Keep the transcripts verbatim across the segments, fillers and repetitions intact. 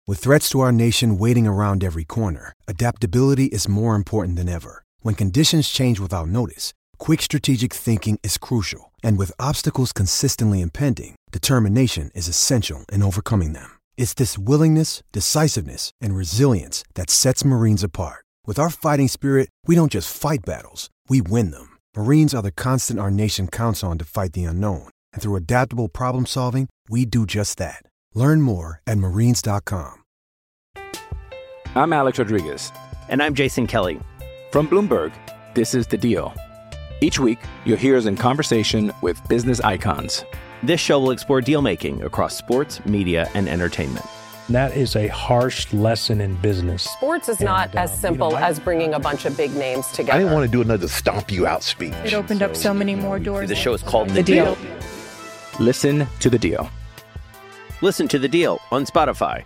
With threats to our nation waiting around every corner, adaptability is more important than ever. When conditions change without notice, quick strategic thinking is crucial. And with obstacles consistently impending, determination is essential in overcoming them. It's this willingness, decisiveness, and resilience that sets Marines apart. With our fighting spirit, we don't just fight battles, we win them. Marines are the constant our nation counts on to fight the unknown. And through adaptable problem solving, we do just that. Learn more at marines dot com. I'm Alex Rodriguez. And I'm Jason Kelly. From Bloomberg, this is The Deal. Each week, you'll hear us in conversation with business icons. This show will explore deal-making across sports, media, and entertainment. That is a harsh lesson in business. Sports is not and, uh, as simple you know, as bringing a bunch of big names together. I didn't want to do another stomp you out speech. It opened so, up so many more doors. The show is called The, the deal. deal. Listen to The Deal. Listen to The Deal on Spotify.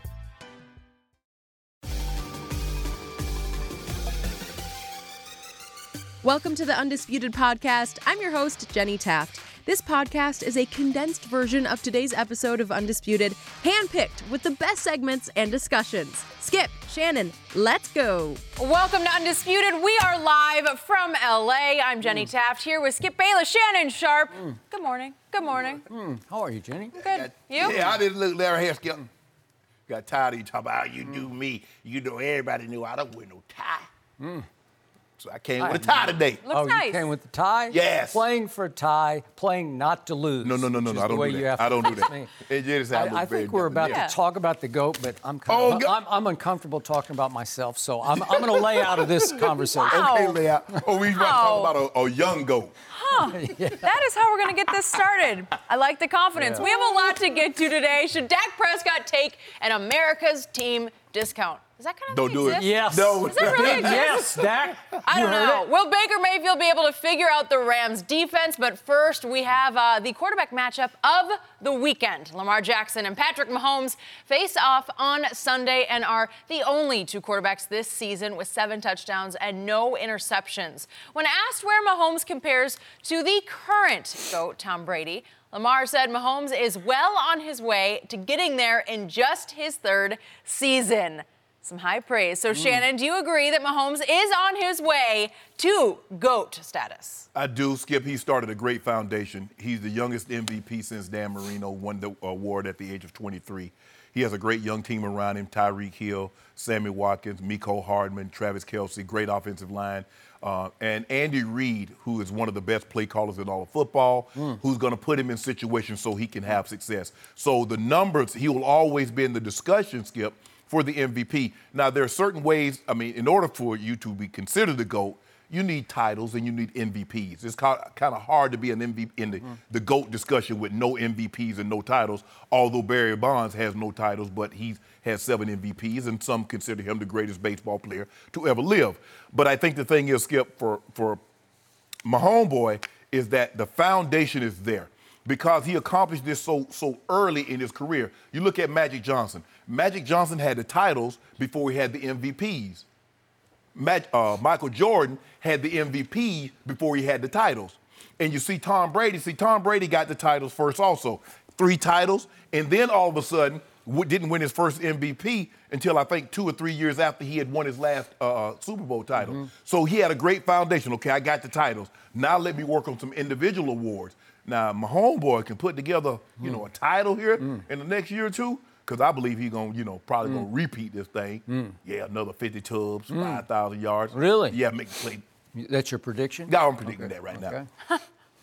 Welcome to the Undisputed Podcast. I'm your host, Jenny Taft. This podcast is a condensed version of today's episode of Undisputed, handpicked with the best segments and discussions. Skip, Shannon, let's go. Welcome to Undisputed. We are live from L A. I'm Jenny mm. Taft here with Skip Bayless, Shannon Sharp. Mm. Good morning. Good morning. Mm. How are you, Jenny? Good. You? Yeah, I didn't look Larry Hare Skipton. Got tired of you talking about how you mm. do me. You know, everybody knew I don't wear no tie. Mm. So I came I with a tie today. Looks oh, nice. You came with the tie? Yes. Playing for a tie, playing not to lose. No, no, no, no, no. I don't do that. I don't do that. It just I, I think we're about yeah. to talk about the GOAT, but I'm kind of, oh, I'm, I'm uncomfortable talking about myself, so I'm, I'm going to lay out of this conversation. Wow. Okay, lay out. Oh, we about to talk about a, a young GOAT. Huh. Yeah. That is how we're going to get this started. I like the confidence. Yeah. We have a lot to get to today. Should Dak Prescott take an America's team discount? Is that kind of Don't do exist? it. Yes. No. Does that really exist? Yes, Dak. I don't you know. It? Will Baker Mayfield be able to figure out the Rams' defense? But first, we have uh, the quarterback matchup of the weekend. Lamar Jackson and Patrick Mahomes face off on Sunday and are the only two quarterbacks this season with seven touchdowns and no interceptions. When asked where Mahomes compares to the current GOAT, Tom Brady, Lamar said Mahomes is well on his way to getting there in just his third season. Some high praise. So, mm. Shannon, do you agree that Mahomes is on his way to GOAT status? I do, Skip. He started a great foundation. He's the youngest M V P since Dan Marino won the award at the age of twenty-three. He has a great young team around him, Tyreek Hill, Sammy Watkins, Mecole Hardman, Travis Kelce, great offensive line. Uh, and Andy Reid, who is one of the best play callers in all of football, mm. who's going to put him in situations so he can have success. So the numbers, he will always be in the discussion, Skip, for the M V P. Now, there are certain ways, I mean, in order for you to be considered the GOAT, you need titles and you need M V Ps. It's kind of hard to be an M V P in the, mm. the GOAT discussion with no M V Ps and no titles, although Barry Bonds has no titles, but he has seven M V Ps, and some consider him the greatest baseball player to ever live. But I think the thing is, Skip, for, for my homeboy, is that the foundation is there because he accomplished this so so early in his career. You look at Magic Johnson. Magic Johnson had the titles before he had the M V Ps. Mag, uh, Michael Jordan had the M V P before he had the titles. And you see Tom Brady. See, Tom Brady got the titles first also. Three titles, and then all of a sudden w- didn't win his first M V P until I think two or three years after he had won his last uh, Super Bowl title. Mm-hmm. So he had a great foundation. Okay, I got the titles. Now let me work on some individual awards. Now, my homeboy can put together, you mm. know, a title here mm. in the next year or two, because I believe he's going to, you know, probably mm. going to repeat this thing. Mm. Yeah, another fifty tubs, mm. five thousand yards. Really? Yeah, make the play. That's your prediction? Yeah, I'm predicting okay. that right okay. now.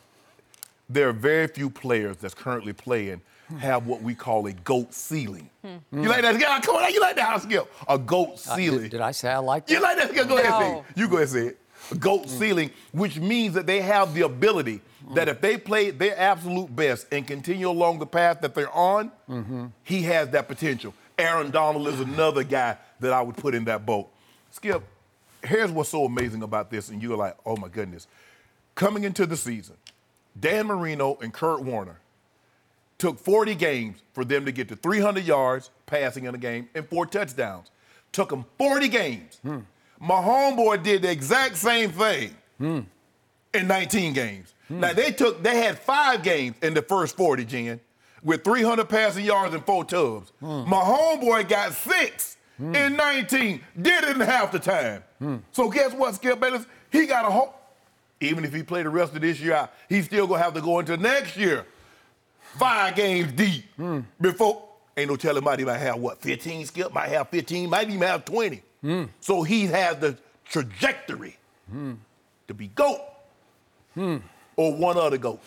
There are very few players that's currently playing have what we call a GOAT ceiling. Hmm. You like that? Yeah, come on, you like that, house Skip? A GOAT ceiling. Uh, did, did I say I like that? You like that? Go no. ahead and say it. You go ahead and say it. A GOAT mm. ceiling, which means that they have the ability mm. that if they play their absolute best and continue along the path that they're on, mm-hmm. he has that potential. Aaron Donald is another guy that I would put in that boat. Skip, here's what's so amazing about this, and you're like, oh my goodness. Coming into the season, Dan Marino and Kurt Warner took forty games for them to get to three hundred yards passing in a game and four touchdowns. Took them forty games. Hmm. My homeboy did the exact same thing hmm. in nineteen games. Hmm. Now, they took, they had five games in the first forty, Jen. with three hundred passing yards and four tubs. Mm. My homeboy got six mm. in nineteen, did it in half the time. Mm. So guess what, Skip Bayless? He got a whole, even if he played the rest of this year out, he's still going to have to go into next year five games deep mm. before, ain't no telling, might even have, what, fifteen, Skip? Might have fifteen, might even have twenty. Mm. So he has the trajectory mm. to be GOAT mm. or one other GOAT.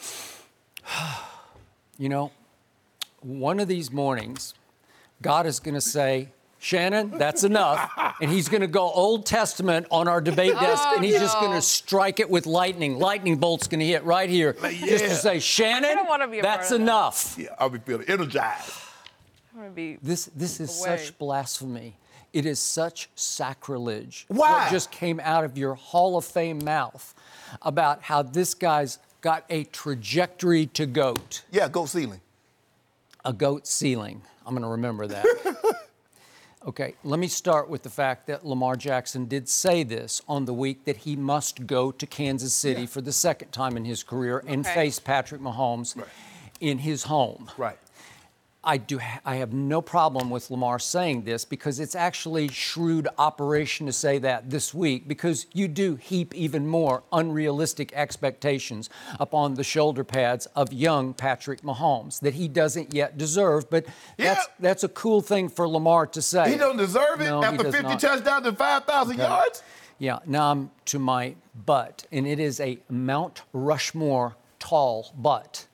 You know, one of these mornings, God is going to say, Shannon, that's enough. And he's going to go Old Testament on our debate desk, oh, and he's no. just going to strike it with lightning. Lightning bolt's going to hit right here, yeah. just to say, Shannon, that's enough. That. Yeah, I'll be feeling energized. I'm gonna be this this is away. such blasphemy. It is such sacrilege. Why? What just came out of your Hall of Fame mouth about how this guy's got a trajectory to GOAT. Yeah, GOAT ceiling. A GOAT ceiling. I'm going to remember that. Okay, let me start with the fact that Lamar Jackson did say this on the week that he must go to Kansas City yeah. for the second time in his career okay. and face Patrick Mahomes right. in his home. Right. I do. Ha- I have no problem with Lamar saying this because it's actually shrewd operation to say that this week because you do heap even more unrealistic expectations upon the shoulder pads of young Patrick Mahomes that he doesn't yet deserve. But yeah. that's that's a cool thing for Lamar to say. He don't deserve it no, after fifty not. touchdowns and five thousand okay. yards. Yeah. Now I'm to my butt, and it is a Mount Rushmore tall butt.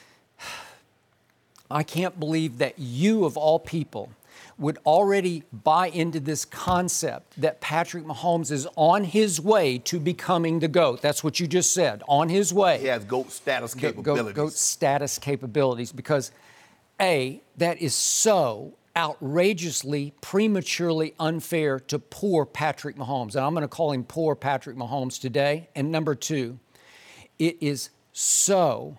I can't believe that you, of all people, would already buy into this concept that Patrick Mahomes is on his way to becoming the GOAT. That's what you just said, on his way. He has GOAT status capabilities. GOAT, GOAT status capabilities because, A, that is so outrageously, prematurely unfair to poor Patrick Mahomes. And I'm going to call him poor Patrick Mahomes today. And number two, it is so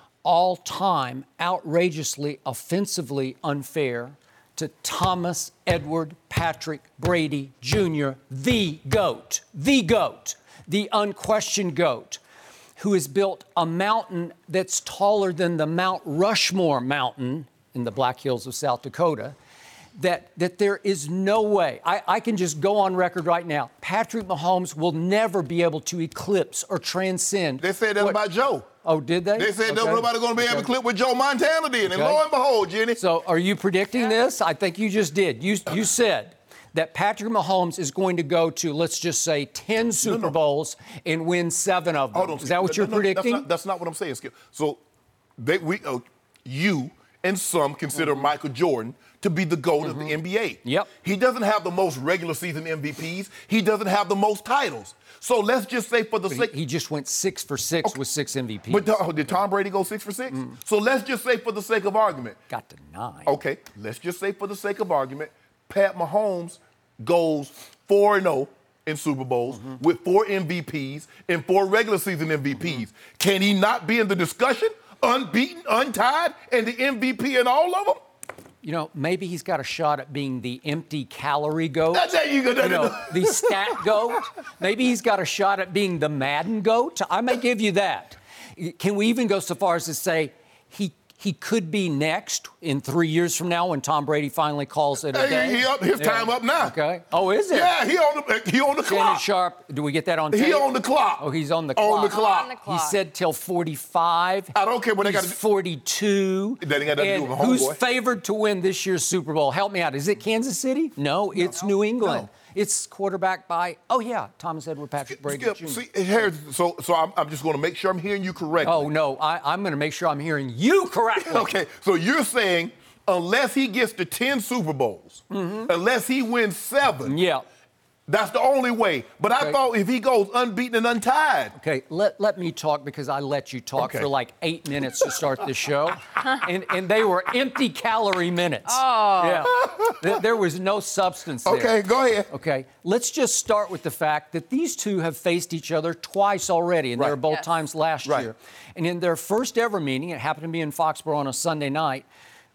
all-time outrageously, offensively unfair to Thomas Edward Patrick Brady Junior, the GOAT, the GOAT, the unquestioned GOAT, who has built a mountain that's taller than the Mount Rushmore mountain in the Black Hills of South Dakota, that, that there is no way, I, I can just go on record right now, Patrick Mahomes will never be able to eclipse or transcend. They said that what, about Joe. Oh, did they? They said okay. nobody's going to be okay. able to clip what Joe Montana did, and okay. lo and behold, Jenny. So are you predicting yeah. this? I think you just did. You, you said that Patrick Mahomes is going to go to, let's just say, ten Super no, no. Bowls and win seven of them. Hold on, is that what no, you're no, predicting? That's not, that's not what I'm saying, Skip. So they, we, uh, you and some consider mm-hmm. Michael Jordan to be the GOAT mm-hmm. of the N B A. Yep. He doesn't have the most regular season M V Ps. He doesn't have the most titles. So let's just say for the sake... He, he just went six for six okay. with six M V Ps. But uh, did Tom Brady go six for six? Mm. So let's just say for the sake of argument... Got to nine. Okay, let's just say for the sake of argument, Pat Mahomes goes four and oh in Super Bowls mm-hmm. with four M V Ps and four regular season M V Ps. Mm-hmm. Can he not be in the discussion? Unbeaten, untied, and the M V P in all of them? You know, maybe he's got a shot at being the empty calorie GOAT. That's how you go. You know, the stat GOAT. Maybe he's got a shot at being the Madden GOAT. I may give you that. Can we even go so far as to say he he could be next in three years from now when Tom Brady finally calls it a hey, day? He up, his yeah. time up now. Okay. Oh, is it? Yeah, he on the he on the Shannon clock. Sharp, do we get that on tape? He on the clock. Oh, he's on the clock. On the clock. On the clock. He said till forty-five. I don't care what they got to do. forty-two. That ain't got nothing to do with my who's homeboy. favored to win this year's Super Bowl? Help me out. Is it Kansas City? No, it's no, New England. No. It's quarterbacked by, oh, yeah, Thomas Edward Patrick Brady Skip, Junior See, here, so so I'm, I'm just going to make sure I'm hearing you correctly. Oh, no, I, I'm going to make sure I'm hearing you correctly. Okay, so you're saying unless he gets to ten Super Bowls, mm-hmm. unless he wins seven, yeah. that's the only way. But okay. I thought if he goes unbeaten and untied. Okay, let, let me talk because I let you talk okay. for like eight minutes to start the show. and, and they were empty calorie minutes. Oh. Yeah. There, there was no substance there. Okay, go ahead. Okay, let's just start with the fact that these two have faced each other twice already, and right. they were both yes. times last right. year. And in their first ever meeting, it happened to be in Foxborough on a Sunday night,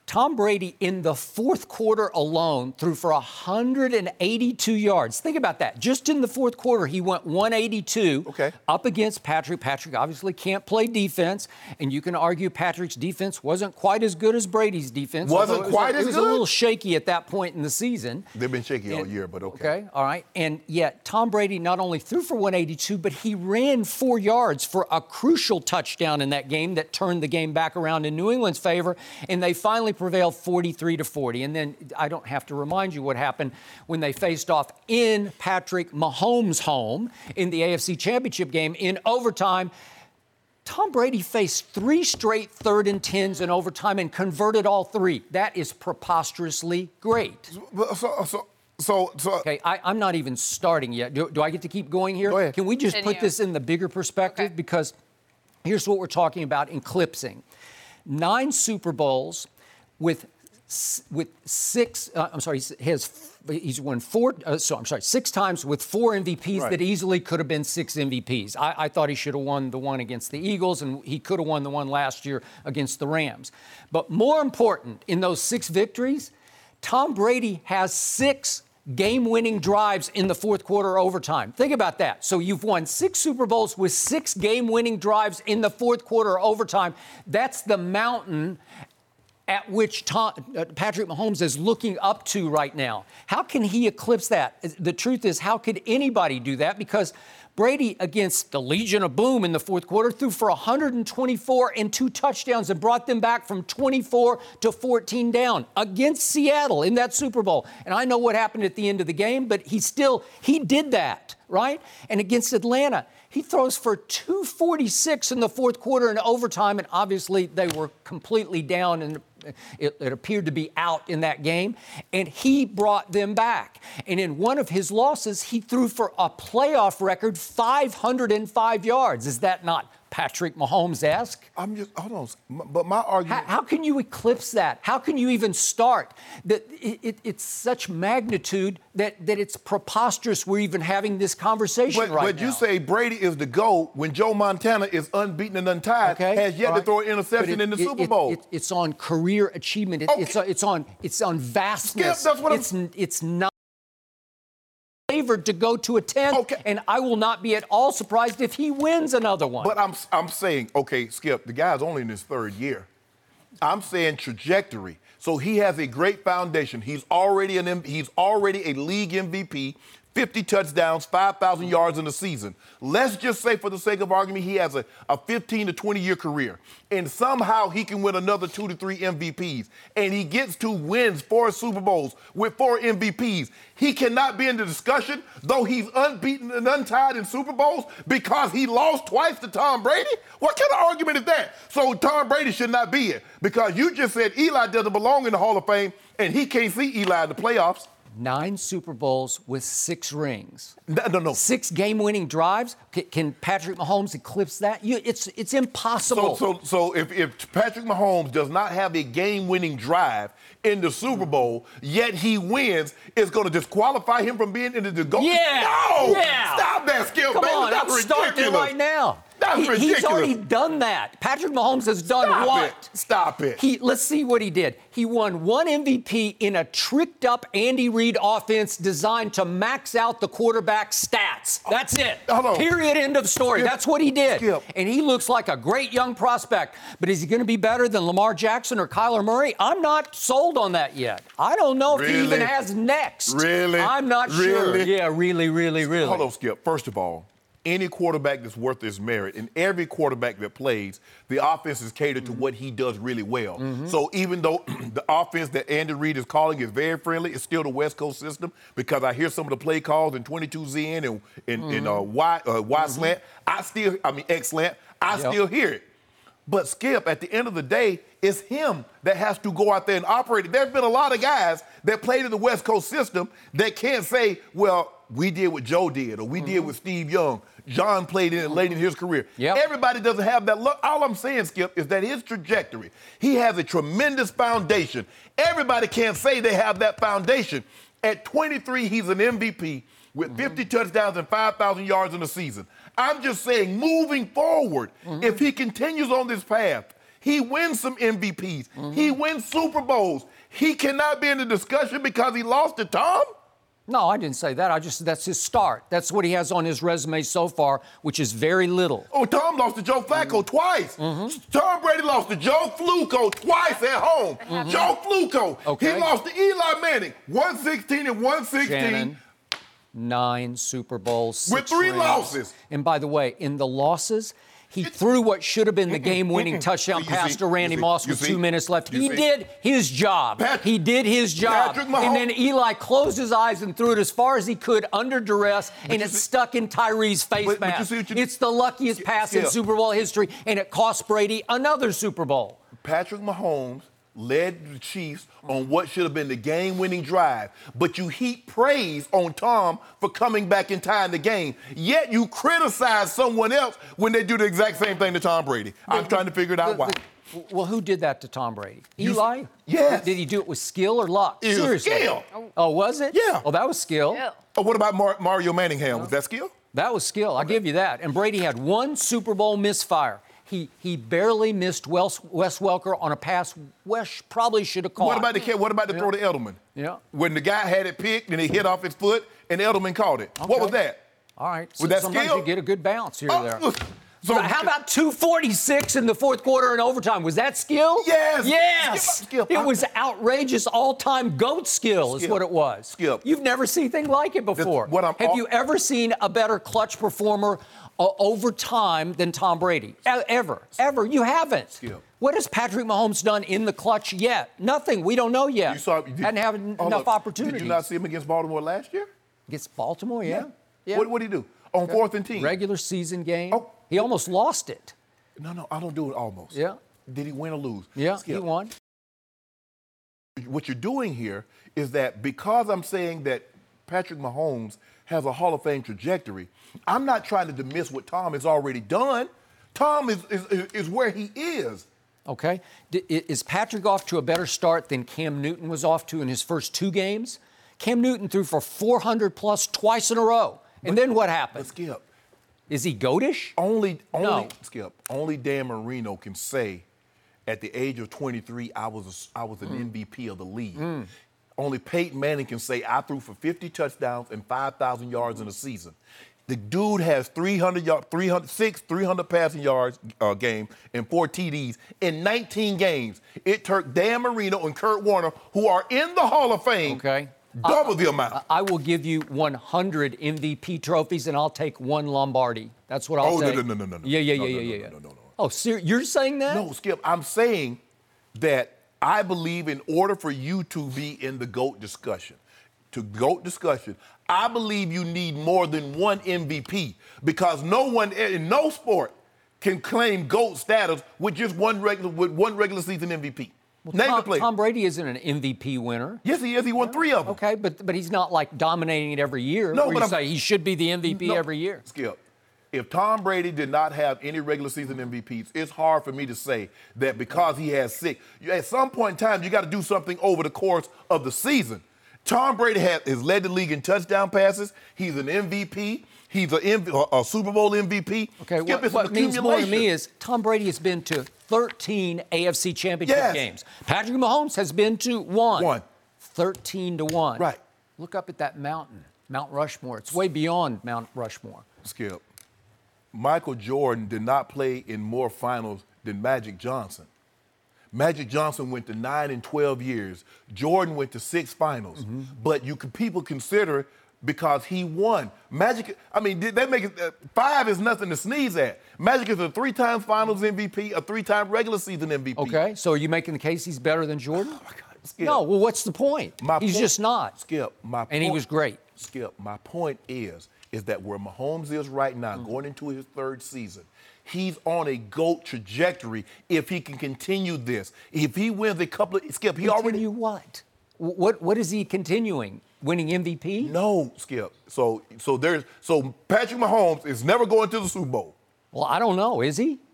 Tom Brady in the fourth quarter alone threw for one hundred eighty-two yards. Think about that. Just in the fourth quarter, he went one eighty-two okay. up against Patrick. Patrick obviously can't play defense, and you can argue Patrick's defense wasn't quite as good as Brady's defense. Wasn't was quite a, as It was good? a little shaky at that point in the season. They've been shaky and, all year, but okay. Okay, all right. And yet, Tom Brady not only threw for one eighty-two, but he ran four yards for a crucial touchdown in that game that turned the game back around in New England's favor, and they finally prevailed forty-three to forty. And then I don't have to remind you what happened when they faced off in Patrick Mahomes' home in the A F C Championship game in overtime. Tom Brady faced three straight third and tens in overtime and converted all three. That is preposterously great. So, so, so, so okay, I, I'm not even starting yet. Do, do I get to keep going here? Go ahead. Can we just Continue. put this in the bigger perspective? Okay. Because here's what we're talking about eclipsing. Nine Super Bowls with with six, uh, I'm sorry, he has, he's won four, uh, so I'm sorry, six times with four M V Ps right. that easily could have been six M V Ps. I, I thought he should have won the one against the Eagles, and he could have won the one last year against the Rams. But more important, in those six victories, Tom Brady has six game-winning drives in the fourth quarter overtime. Think about that. So you've won six Super Bowls with six game-winning drives in the fourth quarter overtime. That's the mountain at which Tom, uh, Patrick Mahomes is looking up to right now. How can he eclipse that? The truth is, how could anybody do that? Because Brady, against the Legion of Boom in the fourth quarter, threw for one hundred twenty-four and two touchdowns and brought them back from twenty-four to fourteen down against Seattle in that Super Bowl. And I know what happened at the end of the game, but he still, he did that, right? And against Atlanta, he throws for two forty-six in the fourth quarter in overtime, and obviously they were completely down and It, it appeared to be out in that game, and he brought them back. And in one of his losses, he threw for a playoff record five hundred five yards. Is that not Patrick Mahomes-esque? I'm just, hold on, but my argument... How, how can you eclipse that? How can you even start? That it, it, it's such magnitude that, that it's preposterous we're even having this conversation but, right but now. But you say Brady is the GOAT when Joe Montana is unbeaten and untied, okay. has yet All to right. throw an interception it, in the it, Super it, Bowl. It, it, it's on career achievement. It, okay. it's, it's, on, it's on vastness. Skip, that's what it's, I'm... it's not favored to go to a tenth, okay. and I will not be at all surprised if he wins another one. But I'm, I'm saying, okay, Skip, the guy's only in his third year. I'm saying trajectory. So he has a great foundation. He's already an he's already a league M V P, fifty touchdowns, five thousand yards in a season. Let's just say, for the sake of argument, he has a, a fifteen to twenty year career, and somehow he can win another two to three M V Ps, and he gets to wins four Super Bowls with four M V Ps. He cannot be in the discussion, though he's unbeaten and untied in Super Bowls, because he lost twice to Tom Brady? What kind of argument is that? So Tom Brady should not be here, because you just said Eli doesn't belong in the Hall of Fame, and he can't see Eli in the playoffs. Nine Super Bowls with six rings. No, no, no. Six game-winning drives. Can, can Patrick Mahomes eclipse that? You, it's it's impossible. So, so, so if, if Patrick Mahomes does not have a game-winning drive in the Super Bowl, yet he wins, it's going to disqualify him from being in the goal. Yeah. No. Yeah. Stop that, Skip. Come baby. on, That's I'm starting ridiculous. right now. That's he, ridiculous. He's already done that. Patrick Mahomes has done Stop what? It. Stop it. He, let's see what he did. He won one M V P in a tricked-up Andy Reid offense designed to max out the quarterback's stats. That's it. Hold on. Period, end of story. Skip. That's what he did. Skip. And he looks like a great young prospect. But is he going to be better than Lamar Jackson or Kyler Murray? I'm not sold on that yet. I don't know if Really? he even has next. Really? I'm not sure. Really? Yeah, really, really, really. Hold on, Skip. First of all, any quarterback that's worth his merit, and every quarterback that plays, the offense is catered to what he does really well. Mm-hmm. So even though the offense that Andy Reid is calling is very friendly, it's still the West Coast system, because I hear some of the play calls in twenty-two Z N and in mm-hmm. uh, Y, uh, y mm-hmm. slant. I still, I mean, X slant. I yep. still hear it. But Skip, at the end of the day, it's him that has to go out there and operate it. There's been a lot of guys that played in the West Coast system that can't say, well, we did what Joe did, or we mm-hmm. did what Steve Young. John played in it late in his career. Yep. Everybody doesn't have that luck. All I'm saying, Skip, is that his trajectory, he has a tremendous foundation. Everybody can't say they have that foundation. At twenty-three, he's an M V P with mm-hmm. fifty touchdowns and five thousand yards in a season. I'm just saying, moving forward, mm-hmm. if he continues on this path, He wins some M V Ps. Mm-hmm. He wins Super Bowls. He cannot be in the discussion because he lost to Tom? No, I didn't say that. I just that's his start. That's what he has on his resume so far, which is very little. Oh, Tom lost to Joe Flacco mm-hmm. twice. Mm-hmm. Tom Brady lost to Joe Flacco twice at home. Mm-hmm. Joe Flacco. Okay. He lost to Eli Manning, one sixteen and one sixteen. Shannon, nine Super Bowls. With three rings. losses. And by the way, in the losses, he threw what should have been the game-winning touchdown pass to Randy Moss with two minutes left. He did his job. Pat- he did his job. Patrick Mahomes. And then Eli closed his eyes and threw it as far as he could under duress, and it see, stuck in Tyree's face but, mask. But you see you, it's the luckiest pass yeah. in Super Bowl history, and it cost Brady another Super Bowl. Patrick Mahomes led the Chiefs on what should have been the game-winning drive, but you heap praise on Tom for coming back and tying the game, yet you criticize someone else when they do the exact same thing to Tom Brady. The, I'm trying to figure it out the, why. The, well, who did that to Tom Brady? Eli? You, yes. Did he do it with skill or luck? It Seriously. was skill. Oh, was it? Yeah. Oh, that was skill. Yeah. Oh, what about Mar- Mario Manningham? Was that skill? That was skill. I'll give you that. And Brady had one Super Bowl misfire. He he barely missed Wes, Wes Welker on a pass Wes probably should have caught. What about the what about the yeah. throw to Edelman? Yeah. When the guy had it picked and he hit off his foot and Edelman caught it. Okay. What was that? All right. Was so that sometimes skill? you get a good bounce here oh, or there. So, how about two forty-six in the fourth quarter and overtime? Was that skill? Yes. Yes. Skip, skip. It was outrageous all-time GOAT skill is skip. what it was. Skip. You've never seen anything like it before. What I'm Have all- you ever seen a better clutch performer uh, over time than Tom Brady? E- ever. Ever. You haven't. Skip. What has Patrick Mahomes done in the clutch yet? Nothing. We don't know yet. You saw, you did, Hadn't had enough up. opportunities. Did you not see him against Baltimore last year? Against Baltimore, yeah. Yeah. yeah. What did he do? On okay. fourth and ten. Regular season game. Oh. He almost lost it. No, no, I don't do it almost. Yeah. Did he win or lose? Yeah, Skip. he won. What you're doing here is that because I'm saying that Patrick Mahomes has a Hall of Fame trajectory, I'm not trying to dismiss what Tom has already done. Tom is, is, is where he is. Okay. D- is Patrick off to a better start than Cam Newton was off to in his first two games? Cam Newton threw for four hundred plus twice in a row. And but, then what happened? But Skip. Is he goatish? Only, only, no. Skip, only Dan Marino can say at the age of twenty-three, I was, a, I was an mm. M V P of the league. Mm. Only Peyton Manning can say, I threw for fifty touchdowns and five thousand yards in a season. The dude has three hundred, three hundred, six three hundred passing yards uh, game and four T Ds in nineteen games. It took Dan Marino and Kurt Warner, who are in the Hall of Fame, okay. double I, the amount. I will give you one hundred M V P trophies, and I'll take one Lombardi. That's what I'll oh, take. Oh, no, no, no, no, no. Yeah, yeah, no, yeah, no, yeah, no, yeah. No, no, no, no. Oh, ser- you're saying that? No, Skip, I'm saying that I believe in order for you to be in the GOAT discussion, to GOAT discussion, I believe you need more than one M V P because no one in no sport can claim GOAT status with just one regular with one regular season M V P. Well, Name Tom, the player. Tom Brady isn't an M V P winner. Yes, he is. He won three of them. Okay, but but he's not like dominating it every year. No, where but you I'm, say he should be the M V P no, every year. Skip. If Tom Brady did not have any regular season M V Ps, it's hard for me to say that because he has six. At some point in time, you got to do something over the course of the season. Tom Brady has, has led the league in touchdown passes. He's an M V P. He's a, M V, a Super Bowl M V P. Okay, Skip, what, what means more to me is Tom Brady has been to thirteen A F C Championship yes. games. Patrick Mahomes has been to one. One. thirteen to one. Right. Look up at that mountain, Mount Rushmore. It's way beyond Mount Rushmore. Skip. Michael Jordan did not play in more finals than Magic Johnson. Magic Johnson went to nine and twelve years. Jordan went to six finals. Mm-hmm. But you can, people consider because he won. Magic, I mean, they make it, uh, five is nothing to sneeze at. Magic is a three-time finals M V P, a three-time regular season M V P. Okay, so are you making the case he's better than Jordan? Oh, my God. Skip. No, well, what's the point? My he's point, just not. Skip, my And point, he was great. Skip, my point is, is that where Mahomes is right now, Mm-hmm. going into his third season, he's on a GOAT trajectory if he can continue this. If he wins a couple of, Skip, he continue already. Continue what? What What is he continuing? Winning M V P? No, Skip. So, so there's, so Patrick Mahomes is never going to the Super Bowl. Well, I don't know. Is he?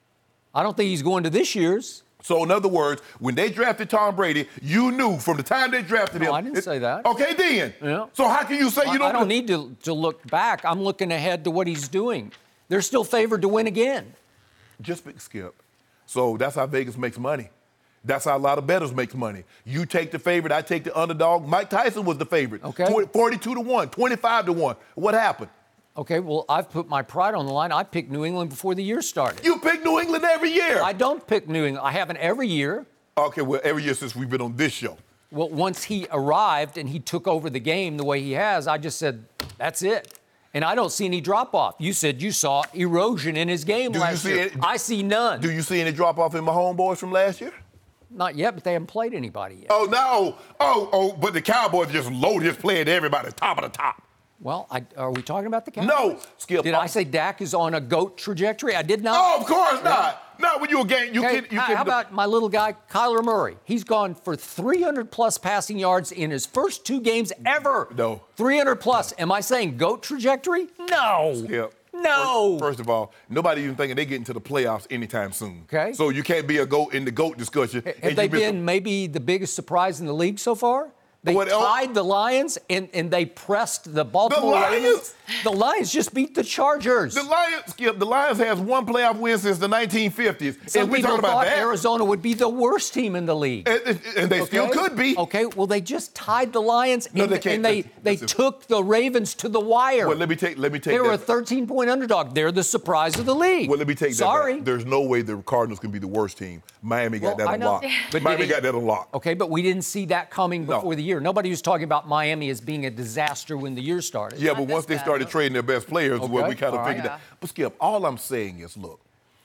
I don't think he's going to this year's. So, in other words, when they drafted Tom Brady, you knew from the time they drafted no, him. I didn't it, say that. Okay, then. Yeah. So how can you say well, you don't? I don't need to, to look back. I'm looking ahead to what he's doing. They're still favored to win again. Just Skip. So that's how Vegas makes money. That's how a lot of bettors make money. You take the favorite, I take the underdog. Mike Tyson was the favorite. Okay. forty-two to one, twenty-five to one. What happened? Okay, well, I've put my pride on the line. I picked New England before the year started. You pick New England every year. I don't pick New England. I haven't every year. Okay, well, every year since we've been on this show. Well, once he arrived and he took over the game the way he has, I just said, that's it. And I don't see any drop-off. You said you saw erosion in his game Do you last see year. it- I see none. Do you see any drop-off in my homeboys from last year? Not yet, but they haven't played anybody yet. Oh, no. Oh, oh, but the Cowboys just loaded, just playing everybody, top of the top. Well, I, are we talking about the Cowboys? No, Skip. Did I say Dak is on a GOAT trajectory? I did not. Oh, of course not. Not when you're a game. You Okay, can. You how, can how about my little guy, Kyler Murray? He's gone for three hundred plus passing yards in his first two games ever. No. three hundred plus. Am I saying GOAT trajectory? No. Skip. No. First, first of all, nobody even thinking they get into the playoffs anytime soon. Okay. So you can't be a GOAT in the GOAT discussion. Have and they you miss been maybe the biggest surprise in the league so far? They What else? tied the Lions and, and they pressed the Baltimore Lions? Ravens. The Lions just beat the Chargers. The Lions, Skip, the Lions has one playoff win since the nineteen fifties. Some and we people talking about thought that. Arizona would be the worst team in the league. And, and- and they still Okay? could be. Okay, well, they just tied the Lions No, and, they can't. and they, That's- they that's it. took the Ravens to the wire. Well, let me take let me take they were a that. thirteen-point underdog. They're the surprise of the league. Well, let me take Sorry. that back. There's no way the Cardinals can be the worst team. Miami got Well, I that know. unlocked. But Miami did he- got that unlocked. Okay, but we didn't see that coming No. before the year. Nobody was talking about Miami as being a disaster when the year started. Yeah, but once they started trading their best players, well, Okay, we kind of all right. figured that. But Skip, all I'm saying is, look,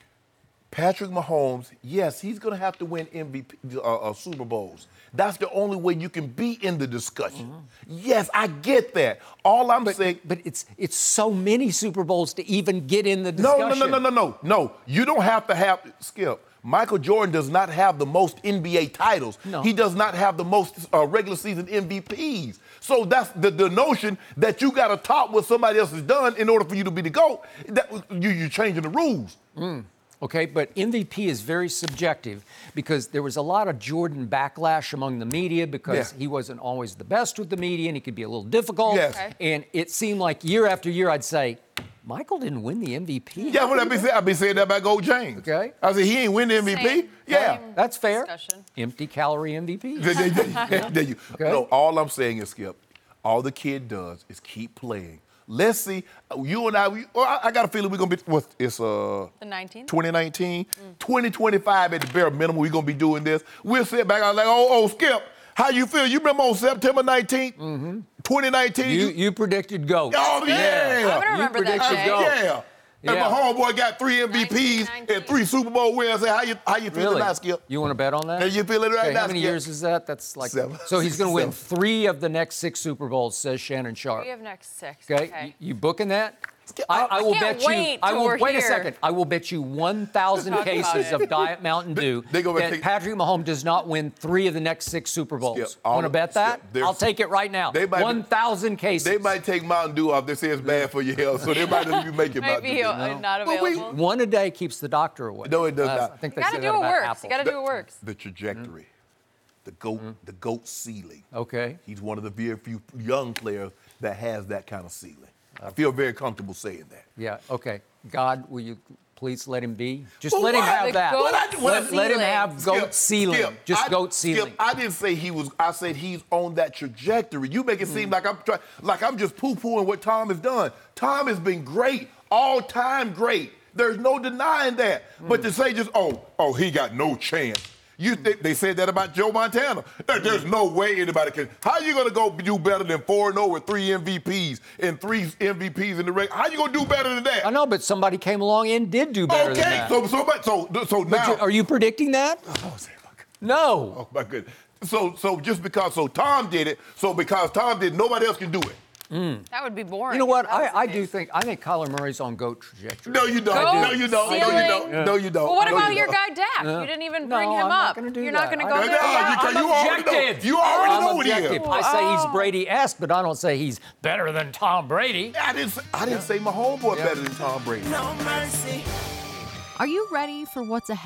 Patrick Mahomes, yes, he's going to have to win M V P, uh, uh, Super Bowls. That's the only way you can be in the discussion. Mm-hmm. Yes, I get that. All I'm But, saying. but it's it's so many Super Bowls to even get in the No, discussion. no, no, no, no, no, no. You don't have to have Skip. Michael Jordan does not have the most N B A titles. No. He does not have the most uh, regular season M V Ps. So that's the, the notion that you got to top what somebody else has done in order for you to be the GOAT. That you you're changing the rules. Mm. Okay, but M V P is very subjective because there was a lot of Jordan backlash among the media because Yeah. he wasn't always the best with the media and he could be a little difficult. Yes. Okay. And it seemed like year after year I'd say, Michael didn't win the M V P. Yeah, well, I've been, say, I've been saying that about Gold James. Okay. I said, he ain't win the M V P. Same. Yeah. Same That's fair. discussion. Empty calorie M V P. There- there- there- there you- Okay. No, all I'm saying is, Skip, all the kid does is keep playing. Let's see. You and I, we, well, I, I got a feeling we're going to be, what, it's uh, The nineteenth? twenty nineteen, twenty twenty-five at the bare minimum, we're going to be doing this. We'll sit back, I was like, oh, oh, Skip, how you feel? You remember on September nineteenth, twenty nineteen? You you predicted GOAT. Oh, yeah. I'm gonna remember that predicted day. GOAT. Yeah. And Yeah. my homeboy got three M V Ps nineteen and three Super Bowl wins. How you, how you feeling Really? now, Skip? You want to bet on that? How you feeling right Okay, now, how many Skip? years is that? That's like Seven. So he's going to win Seven. three of the next six Super Bowls, says Shannon Sharp. We have next six. Okay, Okay. You, you booking that? I, I will can't bet you. wait I till will we're wait a here. second. I will bet you one thousand Talk about cases it. of Diet Mountain Dew They gonna that take- Patrick Mahomes does not win three of the next six Super Bowls. Skip, all Want to of- bet that? Skip, there's- I'll take it right now. They might be- one thousand cases. They might take Mountain Dew off. They say it's bad for your health, so they might not be making Might Mountain be Dew. uh, not But we- available. One a day keeps the doctor away. No, it does Uh, not. I think You they gotta say do that what about works. Apple. You gotta do what works. The trajectory, the GOAT, the GOAT ceiling. Okay. He's one of the very few young players that has that kind of ceiling. I feel very comfortable saying that. Yeah. Okay. God, will you please let him be? Just Well, let him why? have The that. goat What I- what I- let, let him have goat Skip, ceiling. Skip, Just I- goat ceiling. Skip, I didn't say he was. I said he's on that trajectory. You make it Mm. seem like I'm trying, like I'm just poo-pooing what Tom has done. Tom has been great, all time great. There's no denying that. Mm. But to say just oh, oh, he got no chance. You think they said that about Joe Montana? There- There's no way anybody can. How you gonna go do better than four and zero with three M V Ps and three M V Ps in the race? How you gonna do better than that? I know, but somebody came along and did do better Okay, than that. so so much so so But now. you- are you predicting that? Oh, say, fuck. No. Oh my goodness. So so just because so Tom did it, so because Tom did, nobody else can do it. That would be boring. You know what? if that was I, I the do case. think I think Kyler Murray's on GOAT trajectory. No, you don't. Goat No, you don't. No, you ceiling. don't. No, you don't. Well, what No, about you your don't. guy Dak? Yeah. You didn't even No, bring him I'm not up. gonna do You're that. not going to I- go No, there? no, Yeah, you, I'm you already know. objective. You already I'm know what he objective. is. I say he's Oh. Brady-esque, but I don't say he's better than Tom Brady. I didn't. Say, I didn't say my homeboy better than Tom Brady. Are you ready for what's ahead?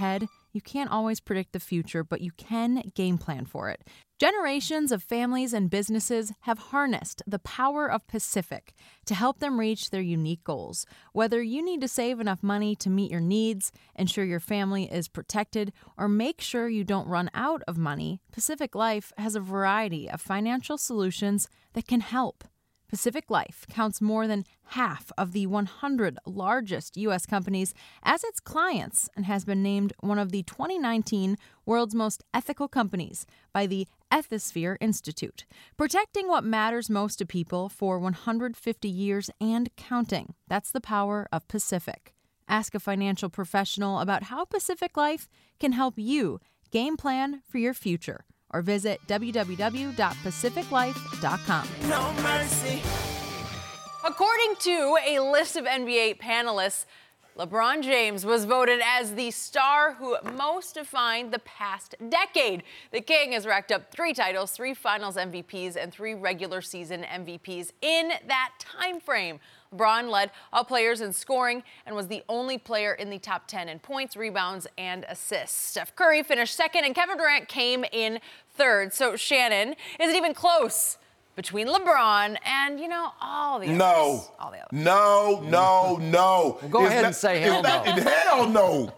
You can't always predict the future, but you can game plan for it. Generations of families and businesses have harnessed the power of Pacific to help them reach their unique goals. Whether you need to save enough money to meet your needs, ensure your family is protected, or make sure you don't run out of money, Pacific Life has a variety of financial solutions that can help. Pacific Life counts more than half of the one hundred largest U S companies as its clients and has been named one of the twenty nineteen World's Most Ethical Companies by the Ethisphere Institute, protecting what matters most to people for one hundred fifty years and counting. That's the power of Pacific. Ask a financial professional about how Pacific Life can help you game plan for your future, or visit w w w dot pacific life dot com. No mercy. According to a list of N B A panelists, LeBron James was voted as the star who most defined the past decade. The King has racked up three titles, three Finals M V Ps, and three regular season M V Ps in that time frame. LeBron led all players in scoring and was the only player in the top ten in points, rebounds, and assists. Steph Curry finished second, and Kevin Durant came in third. So, Shannon, is it even close between LeBron and, you know, all the others? No. All the others. No, no, no. Well, go It's ahead not- and say hell it's not- no. Hell no.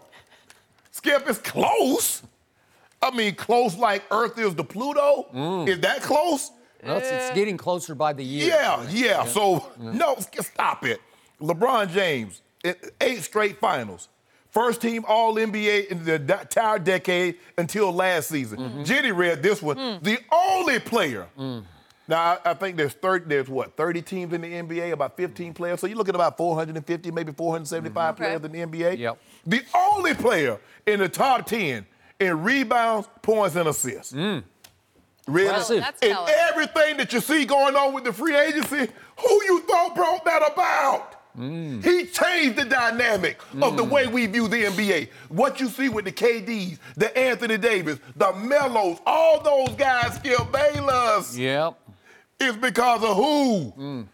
Skip, it's close. I mean, close like Earth is to Pluto. Mm. Is that close? Well, it's, it's getting closer by the year. Yeah, yeah. So, no, stop it. LeBron James, eight straight finals. First team All N B A in the entire decade until last season. Mm-hmm. Jenny read this one. Mm. The only player. Mm. Now, I, I think there's thirty, there's what, thirty teams in the N B A, about fifteen players. So you look at about four hundred fifty, maybe four hundred seventy-five mm-hmm. players okay. in the N B A. Yep. The only player in the top ten in rebounds, points, and assists. Mm. Really? Well, that's and telling. Everything that you see going on with the free agency, who you thought brought that about? Mm. He changed the dynamic mm. of the way we view the N B A. What you see with the K Ds, the Anthony Davis, the Melos, all those guys, Skip Bayless. Yep. It's because of who? Mm.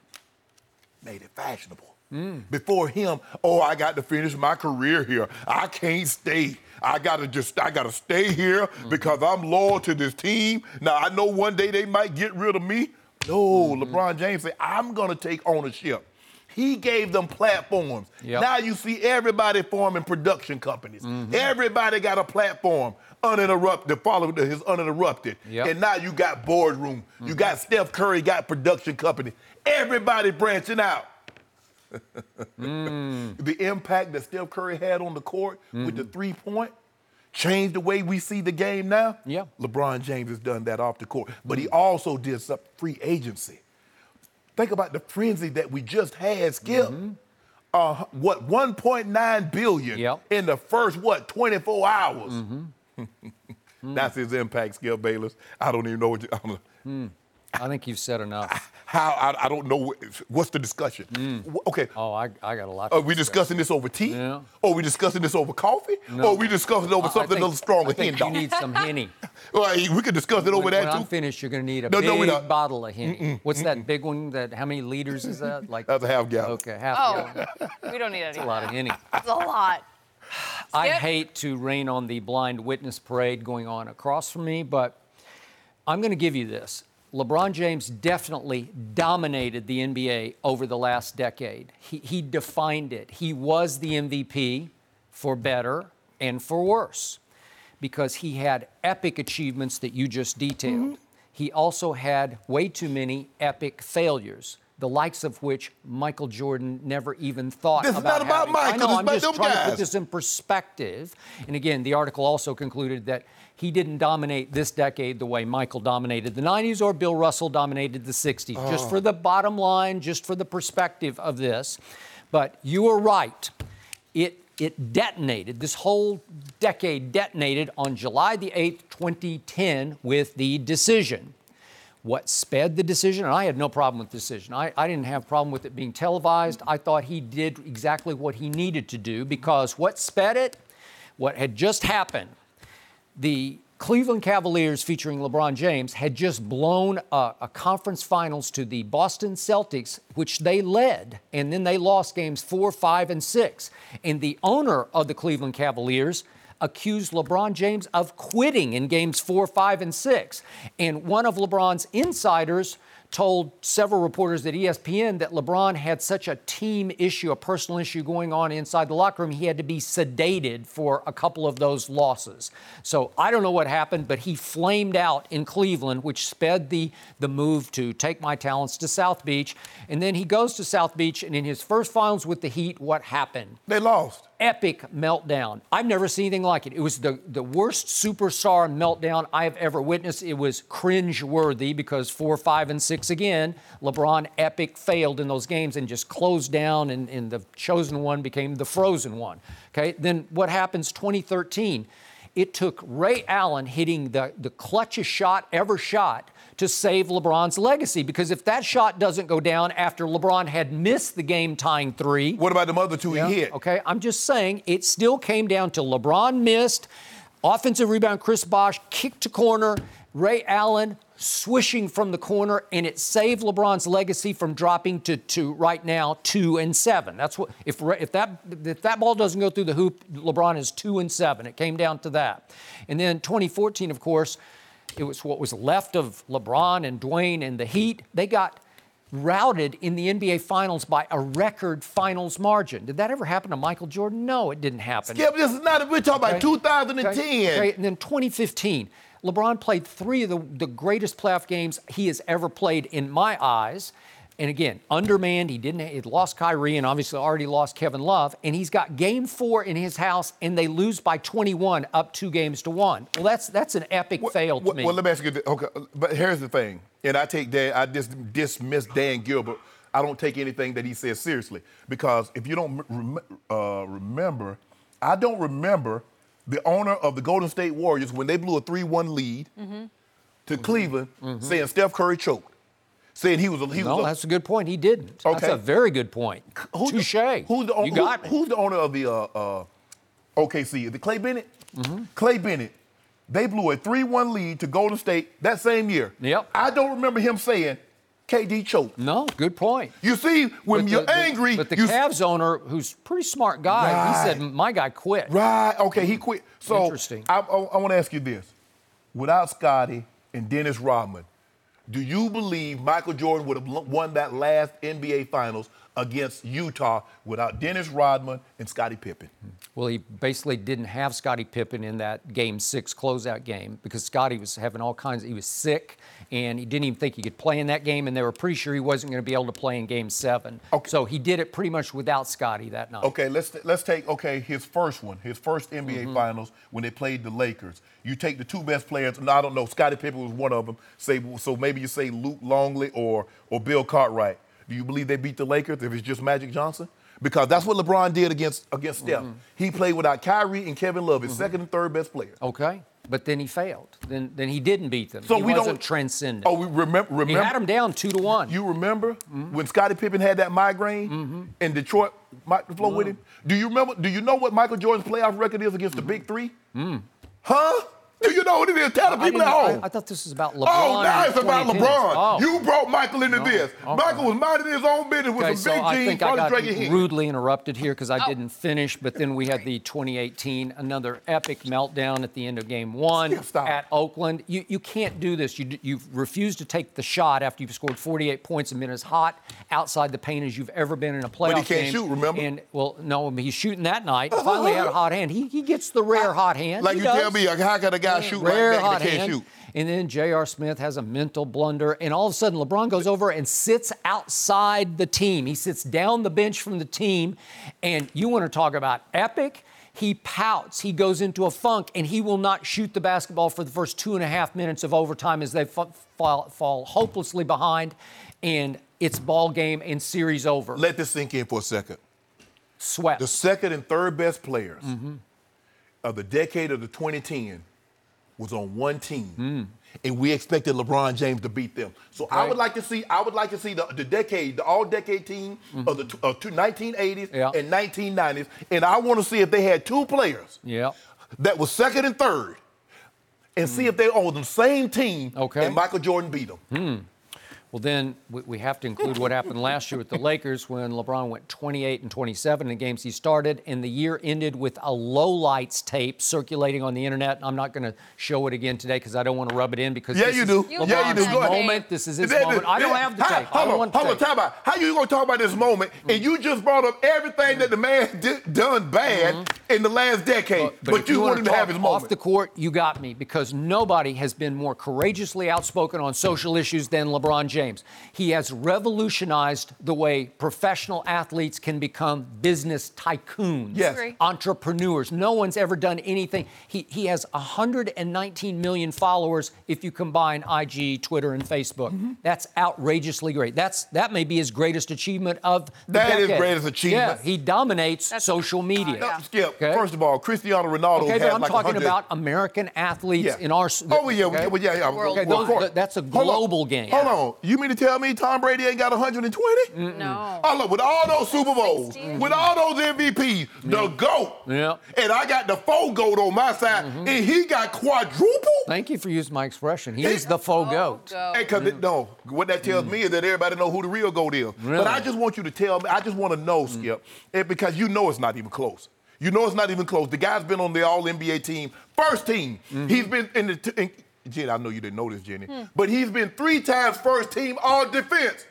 Made it fashionable. Mm. Before him, oh, I got to finish my career here. I can't stay. I gotta just, I gotta stay here mm. because I'm loyal to this team. Now, I know one day they might get rid of me. No, mm-hmm. LeBron James said, I'm gonna take ownership. He gave them platforms. Yep. Now you see everybody forming production companies. Mm-hmm. Everybody got a platform, uninterrupted, following his uninterrupted. Yep. And now you got boardroom. Mm-hmm. You got Steph Curry, got production company. Everybody branching out. mm. The impact that Steph Curry had on the court mm-hmm. with the three-point changed the way we see the game now. Yeah. LeBron James has done that off the court. But he also did some free agency. Think about the frenzy that we just had, Skip. Mm-hmm. Uh, what, one point nine billion dollars yep. in the first, what, twenty-four hours? Mm-hmm. That's his impact, Skip Bayless. I don't even know what you... I don't know. Mm. I think you've said enough. How? I, I don't know. What's the discussion? Mm. Okay. Oh, I, I got a lot. Are we discussing this over tea? Yeah. Or are we discussing this over coffee? No. Or are we discussing it over something think, a little stronger? I think you need some Henny. Well, we could discuss it over when, that, when too. I'm finished, you're going to need a no, big no, bottle of Henny. Mm-mm, What's mm-mm. that big one? That How many liters is that? Like That's a half gallon. Okay, half oh, gallon. We don't need any. That's a lot of Henny. That's a lot. I hate to rain on the blind witness parade going on across from me, but I'm going to give you this. LeBron James definitely dominated the N B A over the last decade. He, he defined it. He was the M V P for better and for worse because he had epic achievements that you just detailed. Mm-hmm. He also had way too many epic failures, the likes of which Michael Jordan never even thought this about. This is not having. about Michael. I know, this I'm about just them trying guys. to put this in perspective. And again, the article also concluded that he didn't dominate this decade the way Michael dominated the nineties or Bill Russell dominated the sixties. Oh. Just for the bottom line, just for the perspective of this. But you were right. It it detonated. This whole decade detonated on July the eighth, twenty ten with the decision. What sped the decision? And I had no problem with the decision. I, I didn't have a problem with it being televised. I thought he did exactly what he needed to do because what sped it, what had just happened, the Cleveland Cavaliers featuring LeBron James had just blown a, a conference finals to the Boston Celtics, which they led, and then they lost games four, five, and six. And the owner of the Cleveland Cavaliers accused LeBron James of quitting in games four, five, and six. And one of LeBron's insiders told several reporters at E S P N that LeBron had such a team issue, a personal issue going on inside the locker room, he had to be sedated for a couple of those losses. So I don't know what happened, but he flamed out in Cleveland, which sped the, the move to take my talents to South Beach. And then he goes to South Beach, and in his first finals with the Heat, what happened? They lost. Epic meltdown. I've never seen anything like it. It was the, the worst superstar meltdown I have ever witnessed. It was cringe-worthy because four, five, and six again, LeBron epic failed in those games and just closed down, and, and the chosen one became the frozen one. Okay, then what happens twenty thirteen? It took Ray Allen hitting the, the clutchest shot ever shot to save LeBron's legacy, because if that shot doesn't go down after LeBron had missed the game-tying three... What about the other two yeah, he hit? Okay, I'm just saying it still came down to LeBron missed, offensive rebound, Chris Bosh, kick to corner, Ray Allen swishing from the corner, and it saved LeBron's legacy from dropping to, to right now two and seven. That's what if if that if that ball doesn't go through the hoop, LeBron is two and seven. It came down to that. And then twenty fourteen, of course, it was what was left of LeBron and Dwayne and the Heat. They got routed in the N B A Finals by a record finals margin. Did that ever happen to Michael Jordan? No, it didn't happen. Skip, this is not, we're talking okay. about two thousand ten. Okay. Okay. And then twenty fifteen, LeBron played three of the, the greatest playoff games he has ever played in my eyes. And again, undermanned, he didn't, he lost Kyrie and obviously already lost Kevin Love. And he's got game four in his house, and they lose by twenty-one, up two games to one. Well, that's that's an epic well, fail to well, me. Well, let me ask you this. Okay, but here's the thing. And I take Dan, I dis, dismiss Dan Gilbert. I don't take anything that he says seriously. Because if you don't rem, uh, remember, I don't remember the owner of the Golden State Warriors, when they blew a three one lead mm-hmm. to mm-hmm. Cleveland, mm-hmm. saying Steph Curry choked. Saying he was a he No, was a, that's a good point. He didn't. Okay. That's a very good point. Who's Touche. The, who's the, you got who, me. Who's the owner of the uh, uh, O K C? Is it Clay Bennett? Mm-hmm. Clay Bennett. They blew a three one lead to Golden State that same year. Yep. I don't remember him saying K D choked. No, good point. You see, when but you're the, angry... But the you, Cavs owner, who's a pretty smart guy, right. he said, my guy quit. Right, okay, he quit. So Interesting. I, I, I want to ask you this. Without Scottie and Dennis Rodman, do you believe Michael Jordan would have won that last N B A Finals against Utah without Dennis Rodman and Scottie Pippen? Well, he basically didn't have Scottie Pippen in that Game six closeout game because Scottie was having all kinds of, he was sick, and he didn't even think he could play in that game, and they were pretty sure he wasn't going to be able to play in Game seven. Okay. So he did it pretty much without Scottie that night. Okay, let's let's take, okay, his first one, his first N B A mm-hmm. Finals when they played the Lakers. You take the two best players, and I don't know, Scottie Pippen was one of them, say, so maybe you say Luke Longley or, or Bill Cartwright. Do you believe they beat the Lakers if it's just Magic Johnson? Because that's what LeBron did against against Steph. Mm-hmm. He played without Kyrie and Kevin Love, his mm-hmm. second and third best players. Okay, but then he failed. Then then he didn't beat them. So he we wasn't don't transcendent. Oh, we remember. Remember he had him down two to one. You remember mm-hmm. when Scottie Pippen had that migraine mm-hmm. in Detroit, Mike the floor mm-hmm. with him? Do you remember? Do you know what Michael Jordan's playoff record is against mm-hmm. the Big Three? Mm. Huh? Do you know what it is? Tell the people at home. I, I thought this was about LeBron. Oh, now it's about LeBron. Oh. You brought Michael into no. this. Okay. Michael was minding his own business with okay, some so big jeans. I think I got drinking rudely interrupted here because I oh. didn't finish, but then we had the twenty eighteen, another epic meltdown at the end of game one Stop. at Oakland. You you can't do this. You you refuse to take the shot after you've scored forty-eight points and been as hot outside the paint as you've ever been in a playoff game. But he can't game. shoot, remember? And, well, no, he's shooting that night. Finally had a hot hand. He he gets the rare hot hand. Like he you does. tell me, how can a guy shoot rare like that hot and can't hand. shoot? And then J R. Smith has a mental blunder, and all of a sudden LeBron goes over and sits outside the team. He sits down the bench from the team, and you want to talk about epic? He pouts. He goes into a funk, and he will not shoot the basketball for the first two and a half minutes of overtime as they f- fall, fall hopelessly behind, and it's ball game and series over. Let this sink in for a second. Swept. The second and third best players mm-hmm. of the decade of the twenty ten was on one team, mm. and we expected LeBron James to beat them. So right. I would like to see, I would like to see the, the decade, the all-decade team mm-hmm. of the uh, two, nineteen eighties yeah. and nineteen nineties, and I want to see if they had two players yeah. that was second and third, and mm. see if they were on the same team, okay. and Michael Jordan beat them. Mm. Well, then we, we have to include what happened last year with the Lakers when LeBron went twenty-eight and twenty-seven in the games he started, and the year ended with a lowlights tape circulating on the internet. I'm not going to show it again today because I don't want to rub it in because yeah, this you is do. LeBron's yeah, you do. Go ahead. moment. This is his That- moment. I don't have the How- tape. I Hold don't on, want the hold on, tape. time about. How you going to talk about this moment and you just brought up everything that the man did, done bad mm-hmm. in the last decade, but, but you, you want him to have his moment. Off the court, you got me, because nobody has been more courageously outspoken on social issues than LeBron James. He has revolutionized the way professional athletes can become business tycoons, Yes. entrepreneurs. No one's ever done anything. He, he has one hundred nineteen million followers if you combine I G, Twitter, and Facebook. Mm-hmm. That's outrageously great. That's That may be his greatest achievement of the That decade. is his greatest achievement. Yeah, he dominates That's social media. No, Skip, Okay. first of all, Cristiano Ronaldo Okay, has but I'm like talking one hundred about American athletes Yeah. in our. Oh, yeah, okay? well, yeah, yeah. World Okay, Well, those- of course. that's a Hold on. global game. Hold on. You mean to tell me Tom Brady ain't got one hundred twenty? Mm. No. Oh, look, with all those Super Bowls, sixteen. with all those M V Ps, the GOAT. Yeah. And I got the faux GOAT on my side, Mm-hmm. and he got quadruple? Thank you for using my expression. He is the faux goat. Go. Hey, cause it, no, what that tells me is that everybody know who the real GOAT is. Really? But I just want you to tell me, I just want to know, Skip, and because you know it's not even close. You know it's not even close. The guy's been on the All N B A team, first team. He's been in the, t- in, Jenny, I know you didn't know this, Jenny, Hmm. but he's been three times first team all defense.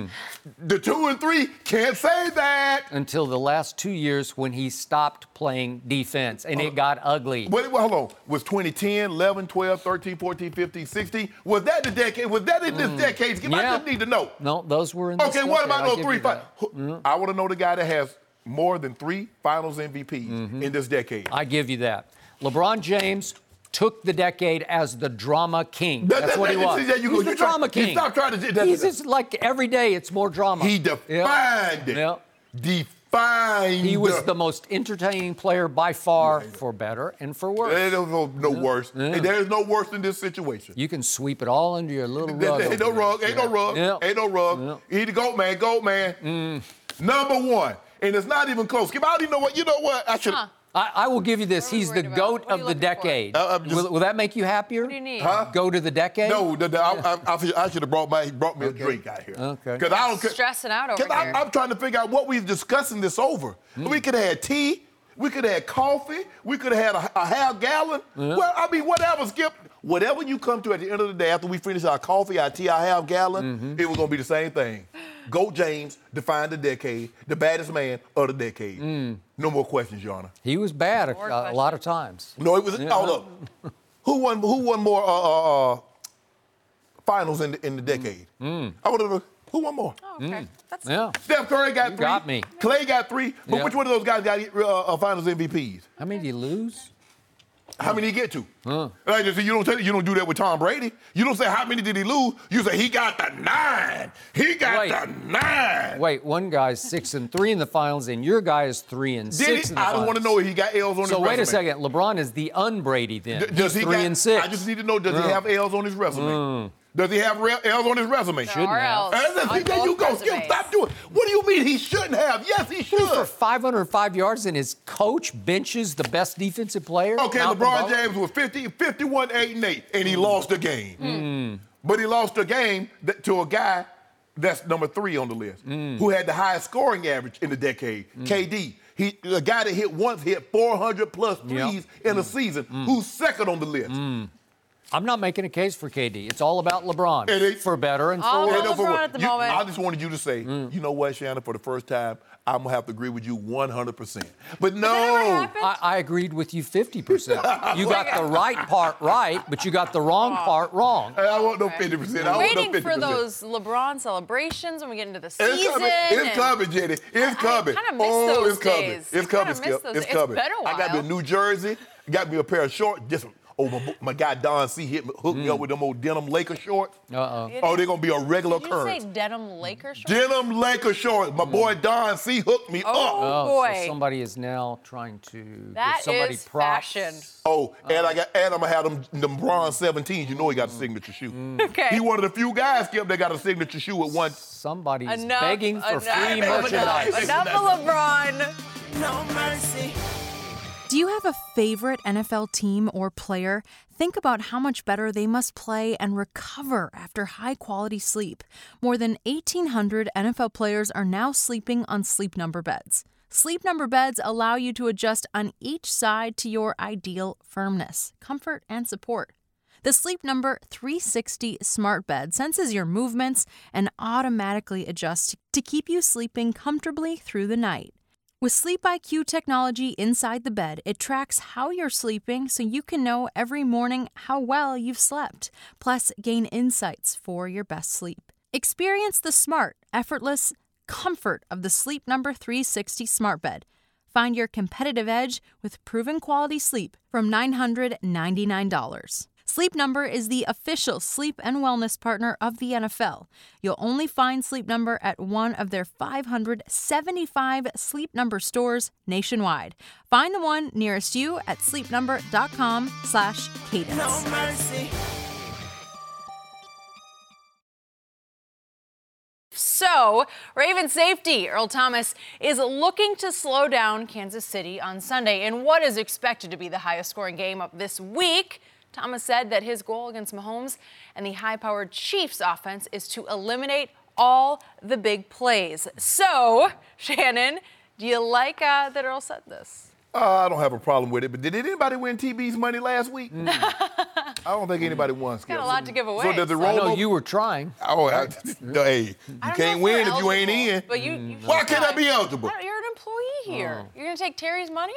The two and three can't say that. Until the last two years when he stopped playing defense and it got ugly. Wait, well, hold on. Was twenty ten, eleven, twelve, thirteen, fourteen, fifteen, sixteen? Was that the decade? Was that in this decade? Skip, I Yeah. just need to know. No, those were in the Okay, what about I'll those give three you finals? that. I want to know the guy that has more than three finals M V Ps in this decade. I give you that. LeBron James took the decade as the drama king. That- That's that- what he that- was. see, there you go. He's the You try- drama you king. stop trying to- that- He's just like every day it's more drama. He defined Yeah. it. Yeah. Defined. He was the most entertaining player by far, for better and for worse. There's no, no worse. Yeah. And there's no worse in this situation. You can sweep it all under your little There- rug. there ain't no over there. rug. Ain't no rug. Yeah. Ain't no rug. Yeah. He the GOAT man. GOAT man. Number one. And it's not even close. Skip, I don't even know what. You know what? I should. Huh. I, I will give you this. What are we He's the worried about? GOAT What are of you the looking for? decade. Uh, I'm just- will, will that make you happier? What do you need? Huh? Go to the decade? No, the, the, I, I, I, I should have brought my he brought me a drink out here. Okay. Because I don't. Stressing out over Because here. I'm trying to figure out what we're discussing this over. We could have had tea. We could have had coffee. We could have had a, a half gallon. Well, I mean, whatever, Skip. Whatever you come to at the end of the day, after we finish our coffee, our tea, our half gallon, it was going to be the same thing. GOAT James defined the decade, the baddest man of the decade. No more questions, Your Honor. He was bad a, More a lot of times. No, it was. Yeah. Oh, look. Who won? Who won more uh, uh, uh, finals in the, in the decade? I want to know who won more. Oh, okay. That's Yeah. Steph Curry got You three. got me. Clay got three. But Yeah. which one of those guys got uh, uh, finals M V Ps? How many did he lose? How many did he get to? Like you, say, you don't say, you don't do that with Tom Brady. You don't say how many did he lose. You say he got the nine. He got Wait. the nine. Wait, one guy's six and three in the finals, and your guy is three and Did six he? in the I finals. don't want to know if he got L's on So his wait resume. a second. LeBron is the un-Brady then. D- Does He's he three got, and six. I just need to know, does Yeah. he have L's on his resume? Does he have re- L's on his resume? Shouldn't Or have. else. And then, on see, there you both go. Skip, resumes. stop doing. What do you mean he shouldn't have? Yes, he Threw for should. five hundred five yards, and his coach benches the best defensive player. Okay, Malcolm LeBron Butler. James was fifty, fifty-one, eight, and eight, and he lost the game. But he lost the game th- to a guy that's number three on the list, who had the highest scoring average in the decade, K D. He, a guy that hit once hit four hundred plus threes in a season, who's second on the list. I'm not making a case for K D. It's all about LeBron. It is- for better and for All worse. about And for LeBron what- at the you- moment. I just wanted you to say, you know what, Shannon, for the first time, I'm going to have to agree with you one hundred percent. But no. happened? I, I agreed with you fifty percent. You got the right part right, but you got the wrong part wrong. I want no fifty percent. I I'm want no waiting fifty for percent. those LeBron celebrations when we get into the season. It's coming. It's and- coming, Jenny. It's coming. kinda miss oh, those it's coming. days. It's I coming, kinda Skip. miss those It's days. coming. It's been a I got me a while. New Jersey. Got me a pair of shorts. Just oh, my, my guy Don C hit me, hooked me up with them old denim Laker shorts. Uh-oh. Oh, they're gonna be a regular Did you occurrence. say denim Lakers shorts? Denim Laker shorts. My boy Don C hooked me Oh. up. Oh, boy. so somebody is now trying to That give somebody is props. fashion. Oh, and I got and I'm gonna have them them bronze seventeens. You know he got a signature shoe. Okay. He one of the few guys, Skip, that got a signature shoe with one. Somebody's Enough, begging for enough, free enough, merchandise. Enough of LeBron. No mercy. Do you have a favorite N F L team or player? Think about how much better they must play and recover after high-quality sleep. More than eighteen hundred N F L players are now sleeping on Sleep Number beds. Sleep Number beds allow you to adjust on each side to your ideal firmness, comfort, and support. The Sleep Number three sixty smart bed senses your movements and automatically adjusts to keep you sleeping comfortably through the night. With Sleep I Q technology inside the bed, it tracks how you're sleeping so you can know every morning how well you've slept, plus gain insights for your best sleep. Experience the smart, effortless comfort of the Sleep Number three sixty smart bed. Find your competitive edge with proven quality sleep from nine hundred ninety-nine dollars. Sleep Number is the official sleep and wellness partner of the N F L. You'll only find Sleep Number at one of their five hundred seventy-five Sleep Number stores nationwide. Find the one nearest you at sleepnumber.com slash cadence. No mercy. So, Raven safety Earl Thomas is looking to slow down Kansas City on Sunday in what is expected to be the highest scoring game of this week. Thomas said that his goal against Mahomes and the high-powered Chiefs offense is to eliminate all the big plays. So, Shannon, do you like uh, that Earl said this? Uh, I don't have a problem with it, but did anybody win T B's money last week? Mm. I don't think anybody won. Got a lot to give away. So does the I know you were trying. Oh, I, hey, you can't win if you ain't in. But you, you Why can't I be eligible? You're an employee here. Oh. You're going to take Terry's money?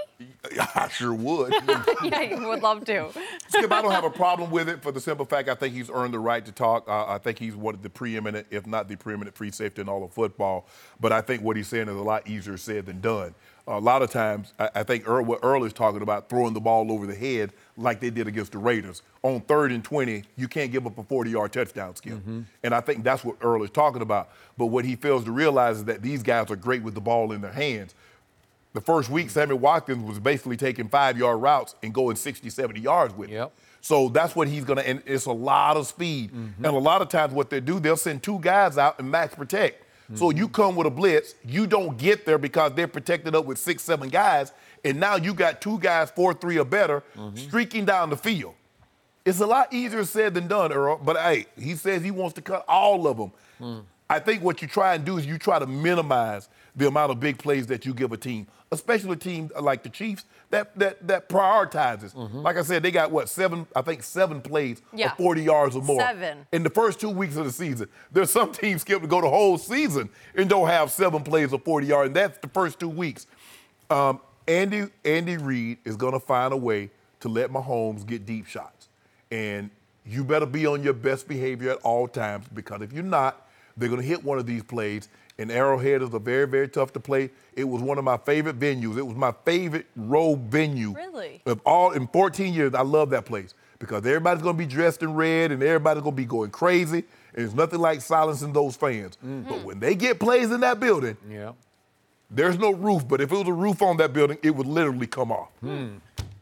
I sure would. Yeah, you would love to. Skip, I don't have a problem with it for the simple fact I think he's earned the right to talk. Uh, I think he's one of the preeminent, if not the preeminent, free safety in all of football. But I think what he's saying is a lot easier said than done. A lot of times, I, I think Earl, what Earl is talking about, throwing the ball over the head like they did against the Raiders. On third and twenty, you can't give up a forty-yard touchdown, Skip. Mm-hmm. And I think that's what Earl is talking about. But what he fails to realize is that these guys are great with the ball in their hands. The first week, Sammy Watkins was basically taking five-yard routes and going sixty, seventy yards with yep. it. So that's what he's going to – and it's a lot of speed. Mm-hmm. And a lot of times what they do, they'll send two guys out and max protect. Mm-hmm. So you come with a blitz, you don't get there because they're protected up with six, seven guys, and now you got two guys, four, three or better, mm-hmm. streaking down the field. It's a lot easier said than done, Earl, but hey, he says he wants to cut all of them. Mm. I think what you try and do is you try to minimize the amount of big plays that you give a team, especially a team like the Chiefs that that that prioritizes. Mm-hmm. Like I said, they got, what, seven, I think seven plays yeah. of forty yards or more. Seven. In the first two weeks of the season. There's some teams skip to go the whole season and don't have seven plays of forty yards, and that's the first two weeks. Um, Andy, Andy Reid is going to find a way to let Mahomes get deep shots. And you better be on your best behavior at all times, because if you're not, they're going to hit one of these plays. And Arrowhead is a very, very tough to play. It was one of my favorite venues. It was my favorite road venue. Really? Of all in fourteen years, I love that place because everybody's going to be dressed in red and everybody's going to be going crazy. And there's nothing like silencing those fans. Mm-hmm. But when they get plays in that building, yeah. there's no roof. But if it was a roof on that building, it would literally come off. Hmm.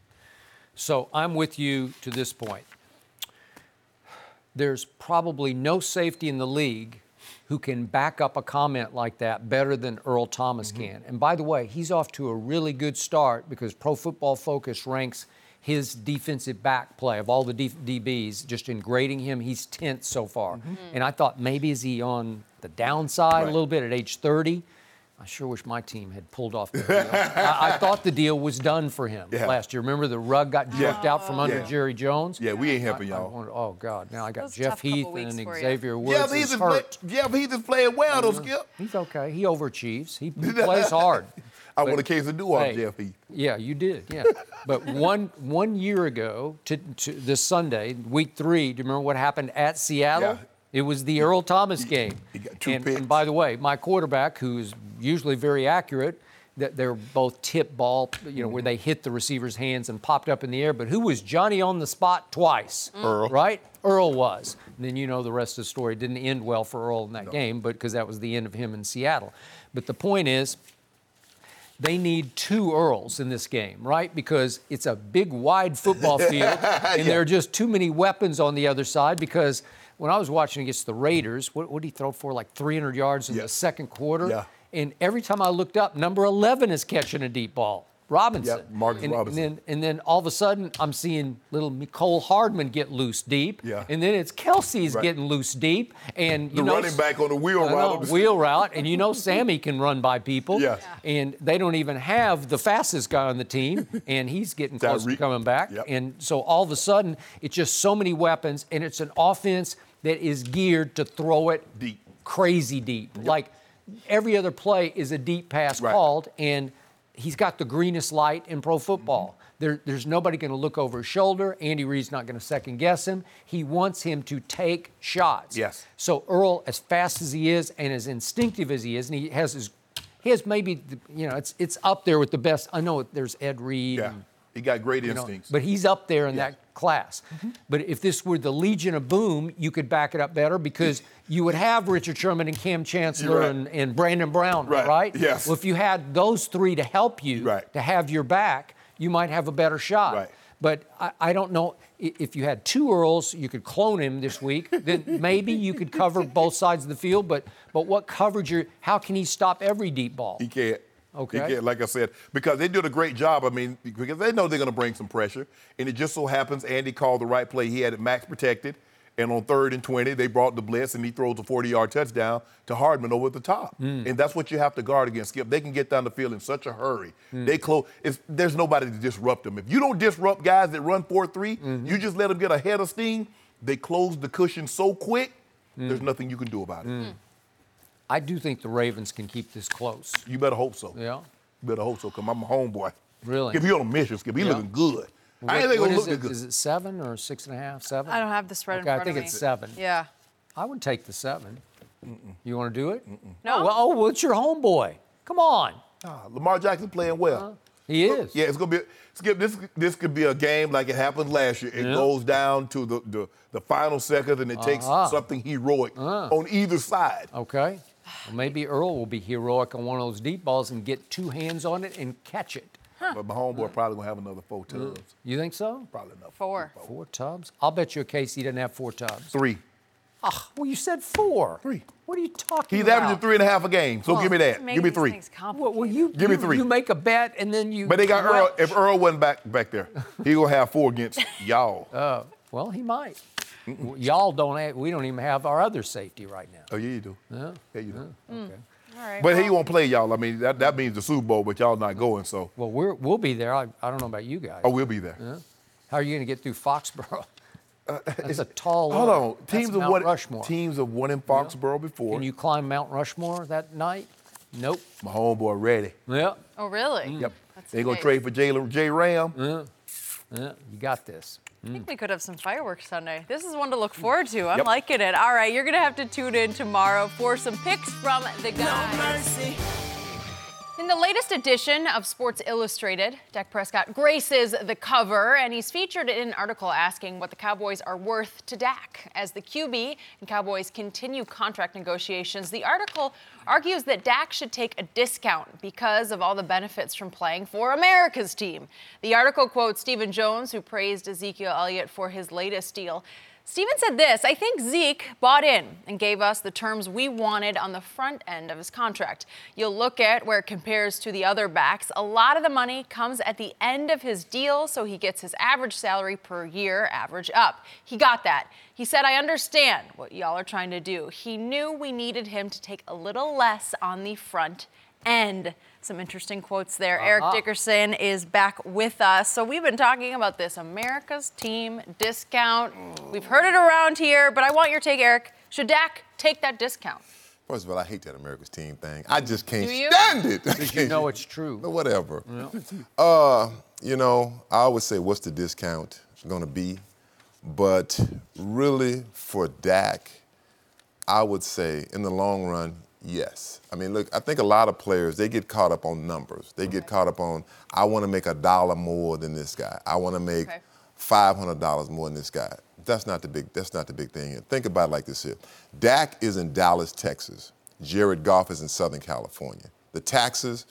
So I'm with you to this point. There's probably no safety in the league who can back up a comment like that better than Earl Thomas mm-hmm. can. And by the way, he's off to a really good start because Pro Football Focus ranks his defensive back play of all the D- DBs, just in grading him, he's tenth so far. Mm-hmm. And I thought maybe is he on the downside right. a little bit at age thirty? I sure wish my team had pulled off the deal. I, I thought the deal was done for him yeah. last year. Remember the rug got jerked yeah. out from under yeah. Jerry Jones? Yeah, we ain't helping I, y'all. I wanted, oh, God. Now I got Those Jeff Heath and Xavier Woods. Yeah, but he's, play, yeah, but he's just playing well, though, Skip. He's okay. He overachieves. He, he plays hard. I but, want a case of do off hey, Jeff Heath. Yeah, you did, yeah. But one one year ago, to, to this Sunday, week three, do you remember what happened at Seattle? Yeah. It was the Earl Thomas game. He got two and, picks. and by the way, my quarterback, who is usually very accurate, that they're both tip ball, you know, where they hit the receiver's hands and popped up in the air. But who was Johnny on the spot twice? Mm. Earl. Right? Earl was. And then you know the rest of the story. It didn't end well for Earl in that no. game, but because that was the end of him in Seattle. But the point is, they need two Earls in this game, right? Because it's a big, wide football field, and yeah. there are just too many weapons on the other side. Because when I was watching against the Raiders, what, what did he throw for, like three hundred yards in yeah. the second quarter? Yeah. And every time I looked up, number eleven is catching a deep ball. Robinson. Yep, Marcus and, Robinson. And then, and then all of a sudden, I'm seeing little Nicole Hardman get loose deep. Yeah. And then it's Kelsey's Right. getting loose deep. And you The know, running back on the wheel I know, route. wheel route. And you know Sammy can run by people. Yeah. And they don't even have the fastest guy on the team. And he's getting close to Tyreek. coming back. Yep. And so all of a sudden, it's just so many weapons. And it's an offense that is geared to throw it Deep. crazy deep. Yep. Like every other play is a deep pass Right. called. And he's got the greenest light in pro football. Mm-hmm. There, there's nobody going to look over his shoulder. Andy Reid's not going to second guess him. He wants him to take shots. Yes. So Earl, as fast as he is and as instinctive as he is, and he has his, he has maybe, the, you know, it's it's up there with the best. I know there's Ed Reed. Yeah. And, He got great you know, instincts. but he's up there in Yeah. that class. Mm-hmm. But if this were the Legion of Boom, you could back it up better because you would have Richard Sherman and Cam Chancellor Right. and, and Brandon Brown, Right. right? Yes. Well, if you had those three to help you, Right. to have your back, you might have a better shot. Right. But I, I don't know. I- If you had two Earls, you could clone him this week. Then maybe you could cover both sides of the field. But but what coverage? Are, how can he stop every deep ball? He can't. Okay. He can't, like I said, because they did a great job. I mean, because they know they're going to bring some pressure. And it just so happens Andy called the right play. He had it max protected. And on third and twenty, they brought the blitz, and he throws a forty-yard touchdown to Hardman over the top. Mm. And that's what you have to guard against, Skip. They can get down the field in such a hurry. Mm. They close. It's, there's nobody to disrupt them. If you don't disrupt guys that run four three, mm-hmm. you just let them get a head of steam, they close the cushion so quick, mm. there's nothing you can do about it. Mm. I do think the Ravens can keep this close. You better hope so. Yeah. You better hope so, because I'm a homeboy. Really? Skip, you on a mission, Skip. He Yeah. looking good. What, I ain't think what gonna is look it? good. Is it seven or six and a half? Seven? I don't have the spread okay, in front I think of me. it's seven. Yeah. I would take the seven. Mm-mm. You want to do it? Mm-mm. No. Oh, well, oh, well, it's your homeboy. Come on. Ah, Lamar Jackson playing well. Uh, he is. Yeah, it's gonna be. Skip, this this could be a game like it happened last year. It Yeah. goes down to the, the, the final second, and it takes Uh-huh. something heroic Uh. on either side. Okay. Well, maybe Earl will be heroic on one of those deep balls and get two hands on it and catch it. But my homeboy probably gonna have another four tubs. You think so? Probably enough. Four. Four tubs? I'll bet you a case he doesn't have four tubs. Three. Ah, well, you said four. Three. What are you talking He's about? averaging three and a half a game, so Well, give me that. Make Give me these three. things Well, complicated. well, you, Give me you- three. You make a bet and then you. But they got Earl. Well, If Earl wasn't back back there, he gonna have four against y'all. Uh, well, he might. Y'all don't. Have, we don't even have our other safety right now. Oh yeah, you do. Yeah. Yeah, you do. Okay. All right. But well, he won't play y'all. I mean, that, that means the Super Bowl, but y'all not going. So, Well, we're, we'll be there. I, I don't know about you guys. oh, we'll be there. Yeah. How are you going to get through Foxborough? That's a tall Hold order. on. That's Teams have Mount won. Rushmore. Teams have won in Foxborough before. Can you climb Mount Rushmore that night? Nope. My homeboy ready. Yeah. Oh, really? Yep. That's They gonna nice. trade for Jalen J. Ram. Yeah. Yeah. You got this. I think we could have some fireworks Sunday. This is one to look forward to. I'm Yep. liking it. All right, you're going to have to tune in tomorrow for some picks from the guys. In the latest edition of Sports Illustrated, Dak Prescott graces the cover, and he's featured in an article asking what the Cowboys are worth to Dak. As the Q B and Cowboys continue contract negotiations, the article argues that Dak should take a discount because of all the benefits from playing for America's team. The article quotes Stephen Jones, who praised Ezekiel Elliott for his latest deal. Stephen said this: I think Zeke bought in and gave us the terms we wanted on the front end of his contract. You'll look at where it compares to the other backs. A lot of the money comes at the end of his deal, so he gets his average salary per year average up. He got that. He said, I understand what y'all are trying to do. He knew we needed him to take a little less on the front end. Some interesting quotes there. Uh-huh. Eric Dickerson is back with us. So we've been talking about this America's team discount. We've heard it around here, but I want your take, Eric. Should Dak take that discount? First of all, I hate that America's team thing. I just can't Do you? stand it. Because you know it's true. But whatever. Yeah. Uh, you know, I always say, what's the discount going to be? But really, for Dak, I would say, in the long run, yes. I mean, look, I think a lot of players, they get caught up on numbers. They get caught up on, I want to make a dollar more than this guy. I want to make Okay. five hundred dollars more than this guy. That's not the big, that's not the big thing here. Think about it like this here. Dak is in Dallas, Texas. Jared Goff is in Southern California. The taxes,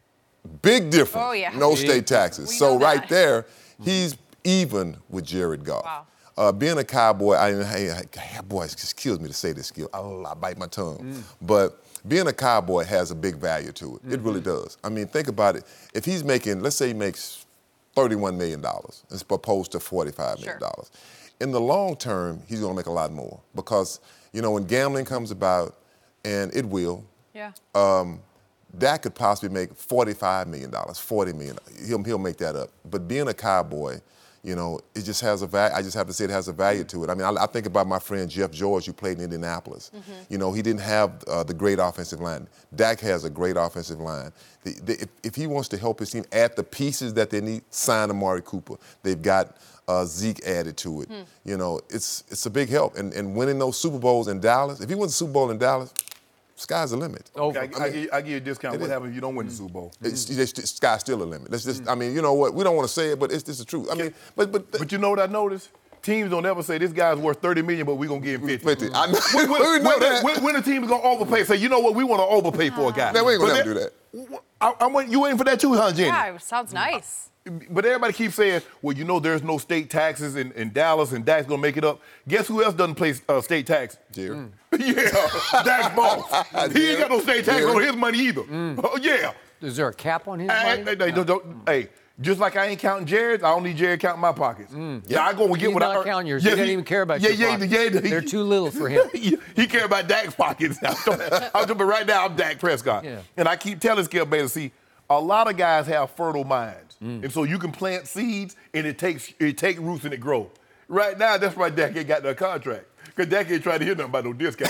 big difference. Oh, yeah. No Big state taxes. We So know right that. there, he's even with Jared Goff. Wow. Uh, being a Cowboy, I, hey, hey, boy, it just kills me to say this, skill. I, I bite my tongue. Mm. But being a Cowboy has a big value to it. Mm-hmm. It really does. I mean, think about it. If he's making, let's say he makes thirty-one million dollars as opposed to forty-five million dollars. Sure. In the long term, he's going to make a lot more because, you know, when gambling comes about, and it will, yeah. um, Dak could possibly make forty-five million dollars, forty million dollars. He'll, he'll make that up. But being a Cowboy, you know, it just has a value. I just have to say it has a value to it. I mean, I, I think about my friend Jeff George, who played in Indianapolis. Mm-hmm. You know, he didn't have uh, the great offensive line. Dak has a great offensive line. The, the, if, if he wants to help his team add the pieces that they need, sign Amari Cooper. They've got uh, Zeke added to it. Hmm. You know, it's it's a big help. And, and winning those Super Bowls in Dallas, if he wins the Super Bowl in Dallas, sky's the limit. Okay, I, I, I, give, I give you a discount. What happens if you don't win the Super Bowl? It's, it's, it's, sky's still a limit. Let's just, I mean, you know what? We don't want to say it, but it's, it's the truth. I mean, but but but you know what I noticed? Teams don't ever say this guy's worth thirty million, but we're gonna give him fifty. fifty. I know, when, when, we know when, that. When, when the team is gonna overpay, say, you know what? We want to overpay for a guy. Man, we ain't gonna but never that, do that. I, I'm waiting, you waiting for that too, huh, Jenny? Yeah, it sounds nice. But everybody keeps saying, well, you know, there's no state taxes in, in Dallas, and Dak's gonna make it up. Guess who else doesn't pay uh, state tax? Jerry. Mm. Yeah, Dak's boss. He ain't got no state tax on his money either. Mm. Oh, yeah. Is there a cap on his hey, money? Hey, hey, don't, don't, hey, just like I ain't counting Jared's, I don't need Jared counting my pockets. Mm. Yeah, I go and get He's what not I earn. counting yours. Yeah, he doesn't he, even care about yeah, your yeah, pockets. Yeah, yeah, They're too little for him. he, he care about Dak's pockets. I'm doing right now. I'm Dak Prescott, yeah. And I keep telling Skip Bayless, see, a lot of guys have fertile minds, mm. and so you can plant seeds, and it takes it take roots and it grow. Right now, that's why Dak ain't got no contract, because Dak ain't trying to hear nothing about no discount.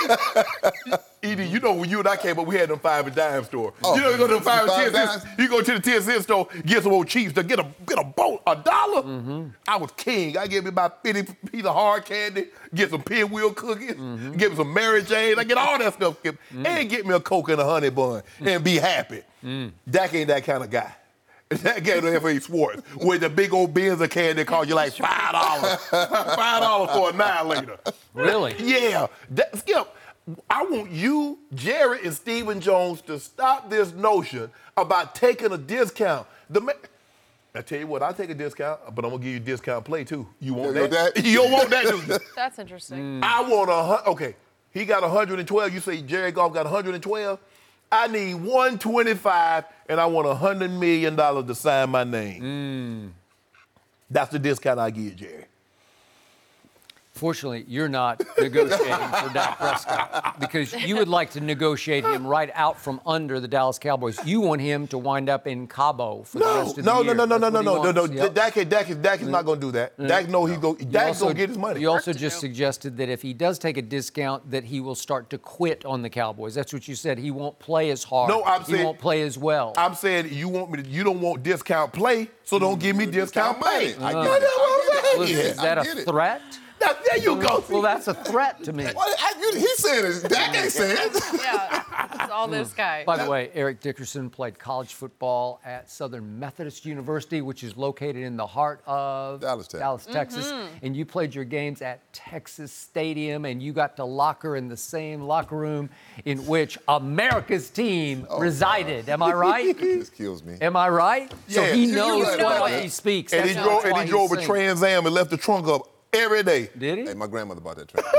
Edie, you know when you and I came up, we had them five and dime store. Oh, you know, you go to the five, five and ten cents. You go to the ten cent store, get some old cheap stuff, get a get a boat, a dollar. Mm-hmm. I was king. I gave me about fifty pieces of hard candy, get some pinwheel cookies, mm-hmm. get me some Mary Jane. I get all that stuff, mm-hmm. and get me a Coke and a honey bun, mm-hmm. and be happy. Mm. Dak ain't that kind of guy. That guy don't have any Schwartz with the big old bins of candy cost you like five dollars, five dollars for a nine liter. Really? Yeah. That, Skip, I want you, Jerry, and Stephen Jones to stop this notion about taking a discount. The ma- I tell you what, I'll take a discount, but I'm gonna give you a discount play too. You want you that? that? You don't want that, do you? That's interesting. Mm. I want a okay. He got one hundred twelve. You say Jerry Goff got one hundred twelve. I need one twenty-five, and I want one hundred million dollars to sign my name. Mm. That's the discount I give, Jerry. Fortunately, you're not negotiating for Dak Prescott because you would like to negotiate him right out from under the Dallas Cowboys. You want him to wind up in Cabo for no, the rest of no, the year. No, no, no, no, no, no, no, no. Yep. Dak, Dak, is, Dak is not going to do that. Mm. Dak know he go. Dak's going to get his money. You also just suggested that if he does take a discount, that he will start to quit on the Cowboys. That's what you said. He won't play as hard. No, I'm he saying, won't play as well. I'm saying you want me to. You don't want discount play, so don't give me discount play. I get it. I get it. Is that a threat? Now, there you go. Well, that's a threat to me. Well, I, he's saying it. Dak ain't saying it. Yeah, it's all this guy. By the way, Eric Dickerson played college football at Southern Methodist University, which is located in the heart of Dallas, Texas. Dallas, Texas. Mm-hmm. And you played your games at Texas Stadium, and you got to locker in the same locker room in which America's team oh, resided. God. Am I right? This kills me. Am I right? Yeah, so he you, knows you what right. he speaks. And That's he drove, and he drove a saying. Trans Am and left the trunk up every day. Did he? Hey, my grandmother bought that trunk.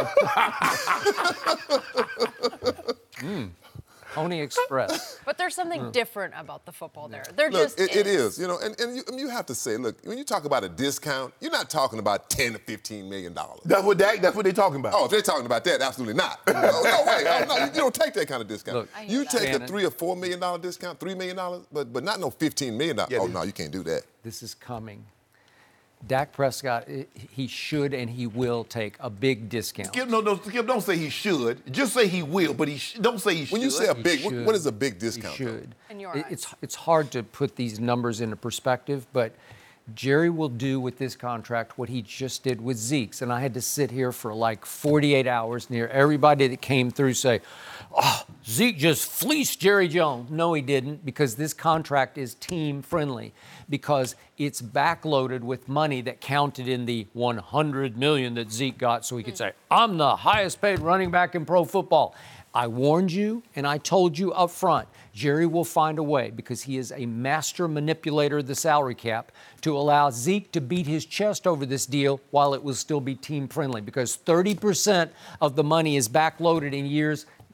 mm. Pony Express. But there's something mm. different about the football there. There look, just it, is. it is, you know, and, and you, you have to say, look, when you talk about a discount, you're not talking about ten to fifteen million dollars. That's what that, that's what they're talking about. Oh, if they're talking about that, absolutely not. no, no, wait, oh, no, you don't take that kind of discount. Look, you take Shannon. a three or four million dollar discount, three million dollars, but but not no fifteen million dollars. Yeah, oh no, you can't do that. This is coming. Dak Prescott, he should and he will take a big discount. Skip, no, no, Skip, don't say he should. Just say he will, but he sh- don't say he should. When you say a big, what, what is a big discount? He should. In your it, eyes. It's, it's hard to put these numbers into perspective, but Jerry will do with this contract what he just did with Zeke's. And I had to sit here for like forty-eight hours near everybody that came through say, oh, Zeke just fleeced Jerry Jones. No, he didn't, because this contract is team friendly, because it's backloaded with money that counted in the one hundred million dollars that Zeke got, so he could say, I'm the highest paid running back in pro football. I warned you and I told you up front, Jerry will find a way, because he is a master manipulator of the salary cap, to allow Zeke to beat his chest over this deal while it will still be team friendly, because thirty percent of the money is backloaded in years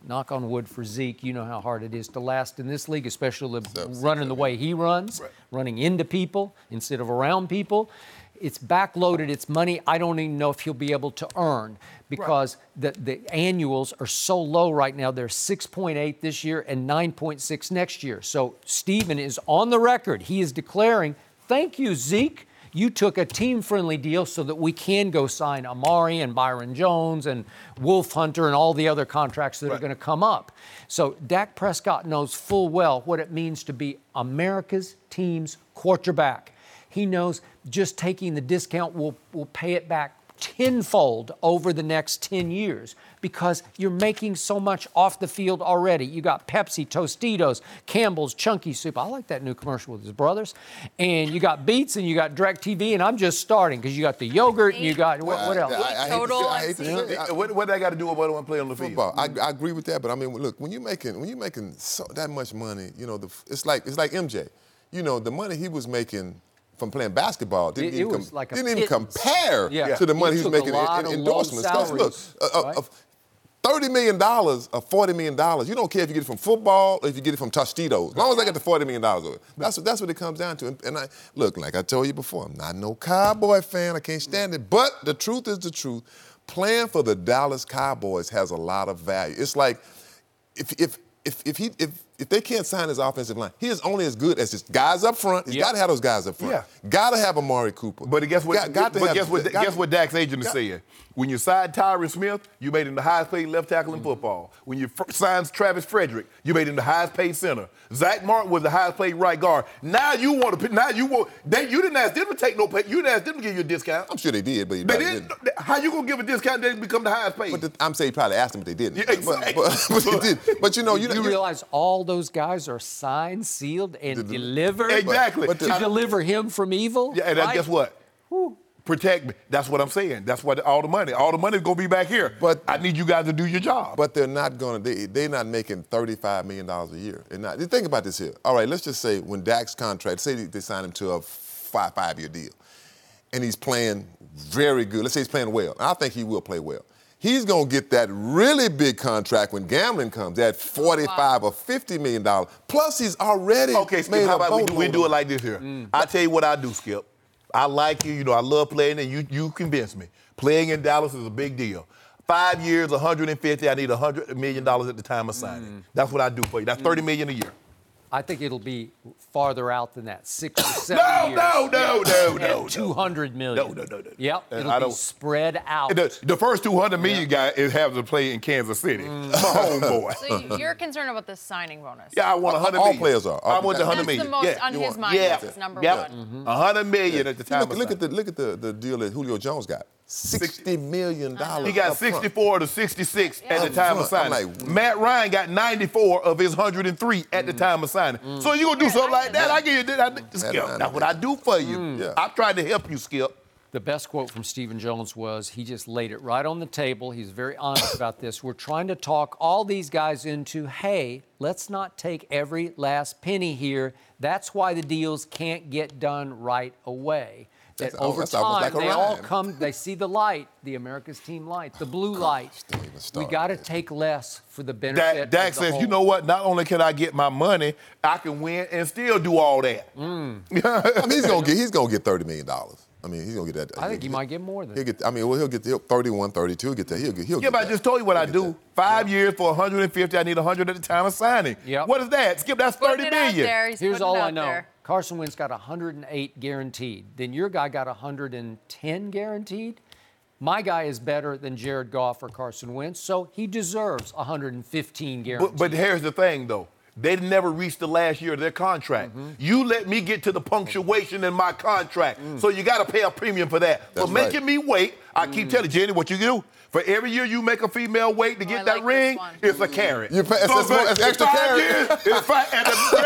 knock on wood for Zeke, you know how hard it is to last in this league, especially running the way he runs, right. running into people instead of around people. It's backloaded. It's money I don't even know if he'll be able to earn because right. the, the annuals are so low right now. They're six point eight this year and nine point six next year. So Steven is on the record. He is declaring, thank you, Zeke. You took a team-friendly deal so that we can go sign Amari and Byron Jones and Wolf Hunter and all the other contracts that right. are going to come up. So Dak Prescott knows full well what it means to be America's team's quarterback. He knows just taking the discount will, will pay it back tenfold over the next ten years because you're making so much off the field already. You got Pepsi, Tostitos, Campbell's, Chunky Soup. I like that new commercial with his brothers. And you got Beats and you got DirecTV, and I'm just starting because you got the yogurt and you got, what, what else? I, I, I Total. I hate to, I hate to, I, what, what they got to do with what I want to play on the football? field? I, I agree with that, but I mean, look, when you're making when you're making so, that much money, you know, the, it's like it's like M J. You know, the money he was making from playing basketball didn't, it, even, it com- like didn't even compare yeah. to the money he he was making in, in endorsements. Because look, uh, right? uh, thirty million dollars or forty million dollars, you don't care if you get it from football or if you get it from Tostitos. As long as I get the forty million dollars of it. That's what, that's what it comes down to. And, and I look, like I told you before, I'm not no Cowboy fan. I can't stand it. But the truth is the truth. Playing for the Dallas Cowboys has a lot of value. It's like if if if if he if if they can't sign his offensive line, he is only as good as his guys up front. He's yep. got to have those guys up front. Yeah. Got to have Amari Cooper. But guess what? Got, got but have, guess what? got, guess what? Dak's agent is saying. When you signed Tyron Smith, you made him the highest paid left tackle in mm-hmm. football. When you f- signed Travis Frederick, you made him the highest paid center. Zach Martin was the highest paid right guard. Now you want to. Now you want. They, you didn't ask them to take no pay. You didn't ask them to give you a discount. I'm sure they did, but they didn't. didn't. How you gonna give a discount? They become the highest paid. But the, I'm saying you probably asked them, but they didn't. Yeah, exactly. But, but, but they did. But you know, you, you, you realize all those guys are signed, sealed, and the, delivered. Exactly. But, but to I, deliver him from evil. Yeah, and right? guess what? Whew. Protect me. That's what I'm saying. That's what all the money. All the money is gonna be back here. But I need you guys to do your job. But they're not gonna. They, they're not making thirty-five million dollars a year. They're not. Think about this here. All right, let's just say when Dak's contract, say they sign him to a five five-year deal, and he's playing very good. Let's say he's playing well. And I think he will play well. He's gonna get that really big contract when gambling comes at forty-five wow. or fifty million dollars. Plus, he's already okay. Skip, made how a about we, we do it like this here? Mm. I tell you what I do, Skip. I like you. You know, I love playing, and you you convince me. Playing in Dallas is a big deal. Five years, one hundred fifty. I need one hundred million dollars at the time of signing. Mm. That's what I do for you. That's thirty million dollars a year. I think it'll be farther out than that, six or seven no, years. No, no, no, no, no. two hundred million No, no, no, no. Yep, it'll I be spread out. The, the first two hundred million yeah. guy is having to play in Kansas City. Mm. My homeboy. So you're concerned about the signing bonus? Yeah, I want one hundred all million. All players are. I want the one hundred million. That's the most yeah. on you his want, mind. Yeah. That's number yep. one. Mm-hmm. one hundred million yeah. at the time look, of look at the signing. Look at the, the deal that Julio Jones got. sixty million dollars. He got sixty-four to sixty-six yeah. at the time of signing. Like, Matt Ryan got ninety-four of his one hundred three at the time of signing. Mm. So you gonna do something like that? I give you that. Skip. That's what I do for you. Mm. Yeah. I'm trying to help you, Skip. The best quote from Stephen Jones was, he just laid it right on the table. He's very honest about this. We're trying to talk all these guys into, hey, let's not take every last penny here. That's why the deals can't get done right away. That that's over that's time, like they rhyme. all come, they see the light, the America's team light, the blue light. We got to take less for the benefit Dak of the says, whole. you know what? Not only can I get my money, I can win and still do all that. Mm. I mean, he's gonna get he's gonna get thirty million dollars. I mean, he's gonna get that. I think he might get more than he'll get. I mean, well, he'll get he'll, thirty-one, thirty-two. He'll get that. He'll get. He'll yeah, get but that. I just told you what he'll I do. That. Five yeah. years for one hundred fifty. I need one hundred at the time of signing. Yep. What is that? Skip, that's thirty million. Here's all I know. There. Carson Wentz got one hundred eight guaranteed. Then your guy got one hundred ten guaranteed. My guy is better than Jared Goff or Carson Wentz, so he deserves one hundred fifteen guaranteed. But, but here's the thing, though. They never reached the last year of their contract. Mm-hmm. You let me get to the punctuation in my contract. Mm. So you got to pay a premium for that. That's for making right. me wait, I keep mm. telling Jenny what you do. For every year you make a female wait to oh, get I that like ring, it's a carrot. You pay, so it's, it's, it's extra carrot. Years, it's five, at the bare minimum,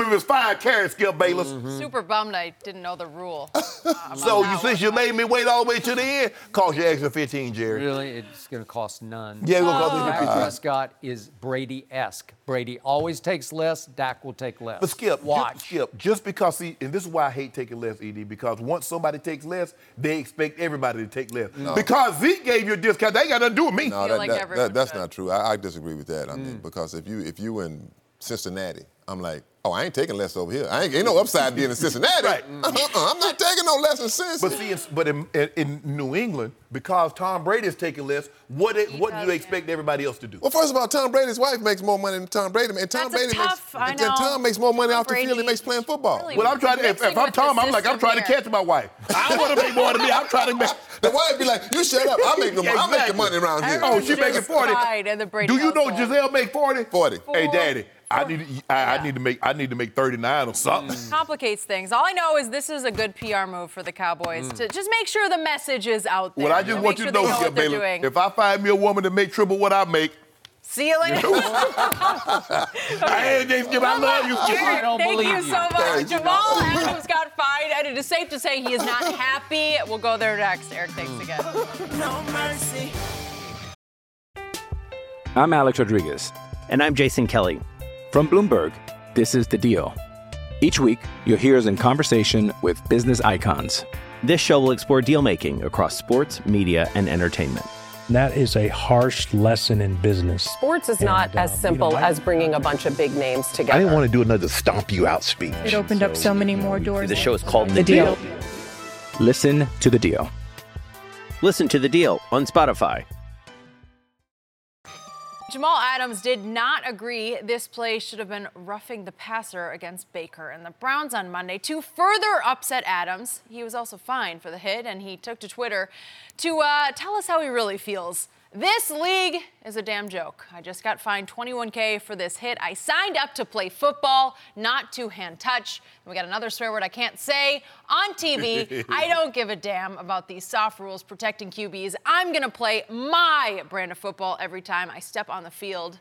if it's five carrots, Skip Bayless. Mm-hmm. Super bummed I didn't know the rule. Uh, so you since you made me wait all the way to the end, cost you extra fifteen, Jerry. Really? It's going to cost none. Yeah, it's going to cost Dak me fifteen. Prescott is Brady-esque. Brady always takes less. Dak will take less. But Skip, watch. Skip, just because, see, and this is why I hate taking less, E D, because once somebody takes less, they expect everybody to take less. No. Because Zeke gave you a discount, they ain't got nothing to do with me. No, that, that, that, that's not true. I, I disagree with that. I mean, because if you if you in Cincinnati, I'm like, oh, I ain't taking less over here. I ain't, ain't no upside being in Cincinnati. Right. Uh-uh, I'm not taking no less in Cincinnati. But see, it's, but in, in, in New England, because Tom Brady is taking less, what it, what do they expect everybody else to do? Well, first of all, Tom Brady's wife makes more money than Tom Brady. And Tom That's Brady tough, makes, I and know. Tom makes more money Tom off the field than he Brady makes playing football. really Well, I'm trying to, if, if I'm Tom, I'm like, I'm trying to catch my wife. I don't want to make more than me. I'm trying to make. The wife be like, you shut up. I make the, I make the money around here. Oh, she making forty. The Do you know Giselle make forty? forty. Hey, Daddy. I need, to, I, I need to make I need to make thirty-nine or something. Complicates things. All I know is this is a good P R move for the Cowboys Mm. to just make sure the message is out there. Well, I just to want make you sure to know, they know Skip what they're Bayless, doing. if I find me a woman to make triple what I make, See you later. Hey, Jay Skip, I love you, Skip. I don't Thank believe you you. so much. Jamal Adams got fined, and it is safe to say he is not happy. We'll go there next. Eric, thanks again. No mercy. I'm Alex Rodriguez. And I'm Jason Kelly. From Bloomberg, this is The Deal. Each week, you'll hear us in conversation with business icons. This show will explore deal making across sports, media, and entertainment. And that is a harsh lesson in business. Sports is And, not uh, as simple you know, I- as bringing a bunch of big names together. I didn't want to do another stomp you out speech. It opened up so many more doors. The show is called The Deal. Listen to The Deal. Listen to The Deal on Spotify. Jamal Adams did not agree this play should have been roughing the passer against Baker and the Browns on Monday. To further upset Adams, he was also fined for the hit, and he took to Twitter to uh, tell us how he really feels. This league is a damn joke. I just got fined twenty-one K for this hit. I signed up to play football, not to hand touch. And we got another swear word I can't say on T V. I don't give a damn about these soft rules protecting Q Bs. I'm going to play my brand of football every time I step on the field.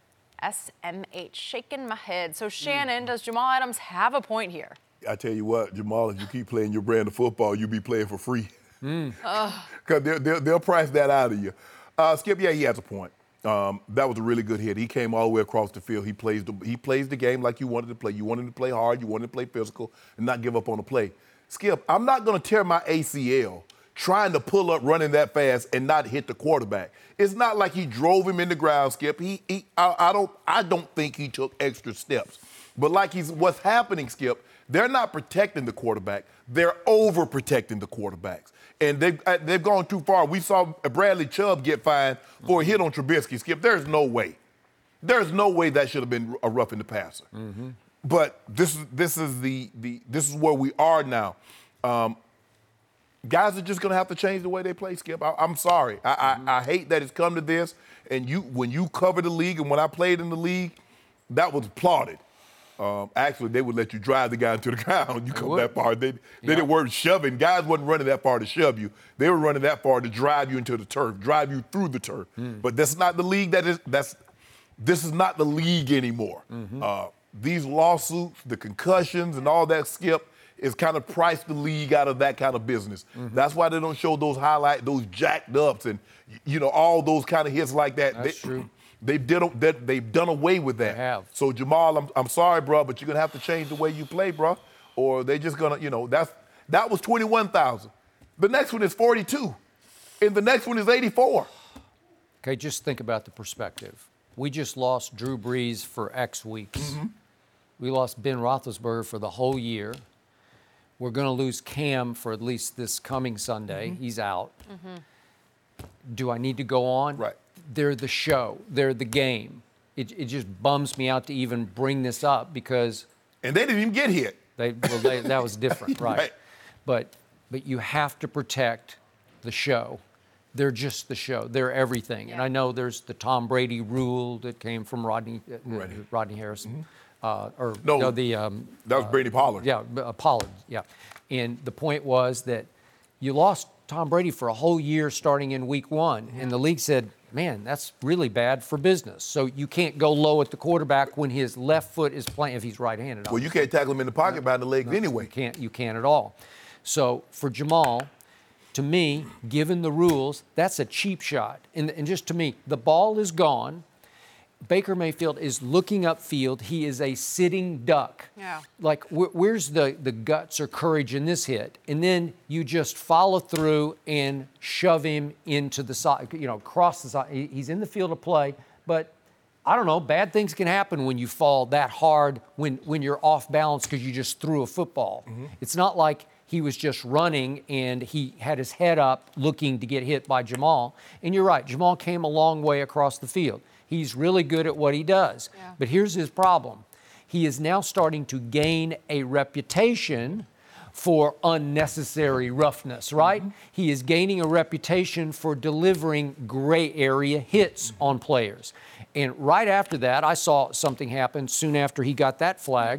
S M H, shaking my head. So, Shannon, does Jamal Adams have a point here? I tell you what, Jamal, if you keep playing your brand of football, you'll be playing for free. Because they'll, they'll, they'll price that out of you. Uh, Skip, yeah, he has a point. Um, that was a really good hit. He came all the way across the field. He plays the he plays the game like you wanted to play. You wanted to play hard. You wanted to play physical and not give up on the play. Skip, I'm not going to tear my A C L trying to pull up running that fast and not hit the quarterback. It's not like he drove him in the ground, Skip. He, he I, I don't I don't think he took extra steps. But like he's what's happening, Skip, they're not protecting the quarterback. They're overprotecting the quarterbacks. And they've, uh, they've gone too far. We saw Bradley Chubb get fined for a hit on Trubisky. Skip, there's no way. There's no way that should have been a roughing the passer. Mm-hmm. But this is this is the, the this is where we are now. Um, guys are just going to have to change the way they play, Skip. I, I'm sorry. I, Mm-hmm. I, I hate that it's come to this. And you, when you cover the league and when I played in the league, that was applauded. Um, actually, they would let you drive the guy into the ground. You come would. that far. They, they Yeah. didn't work shoving. Guys wasn't running that far to shove you. They were running that far to drive you into the turf, drive you through the turf. Mm. But that's not the league that is, that's, this is not the league anymore. Mm-hmm. Uh, these lawsuits, the concussions and all that, Skip, is kind of priced the league out of that kind of business. Mm-hmm. That's why they don't show those highlight, those jacked ups and, you know, all those kind of hits like that. That's they, true. They've, did, that, they've done away with that. They have. So, Jamal, I'm, I'm sorry, bro, but you're going to have to change the way you play, bro, or they just going to, you know, that's, that was twenty-one thousand. The next one is forty-two, and the next one is eighty-four. Okay, just think about the perspective. We just lost Drew Brees for X weeks. Mm-hmm. We lost Ben Roethlisberger for the whole year. We're going to lose Cam for at least this coming Sunday. Mm-hmm. He's out. Do I need to go on? Right. They're the show. They're the game. It, it just bums me out to even bring this up because And they didn't even get hit. they, well, they, that was different, right? Right. But but you have to protect the show. They're just the show. They're everything. And I know there's the Tom Brady rule that came from Rodney uh, Right. Rodney Harrison, uh, or No, no, the um, That was Brady Pollard. yeah, uh, Pollard, yeah. And the point was that you lost Tom Brady for a whole year starting in week one, and the league said, man, that's really bad for business. So you can't go low at the quarterback when his left foot is playing, if he's right-handed. Well, you can't tackle him in the pocket by the legs no, anyway. You can't, you can't at all. So for Jamal, to me, given the rules, that's a cheap shot. And, and just to me, the ball is gone. Baker Mayfield is looking upfield. He is a sitting duck. Yeah. Like, wh- where's the, the guts or courage in this hit? And then you just follow through and shove him into the side, you know, cross the side. He- He's in the field of play, but I don't know, bad things can happen when you fall that hard, when, when you're off balance because you just threw a football. Mm-hmm. It's not like he was just running and he had his head up looking to get hit by Jamal. And you're right, Jamal came a long way across the field. He's really good at what he does. Yeah. But here's his problem. He is now starting to gain a reputation for unnecessary roughness, right? Mm-hmm. He is gaining a reputation for delivering gray area hits mm-hmm. on players. And right after that, I saw something happen soon after he got that flag.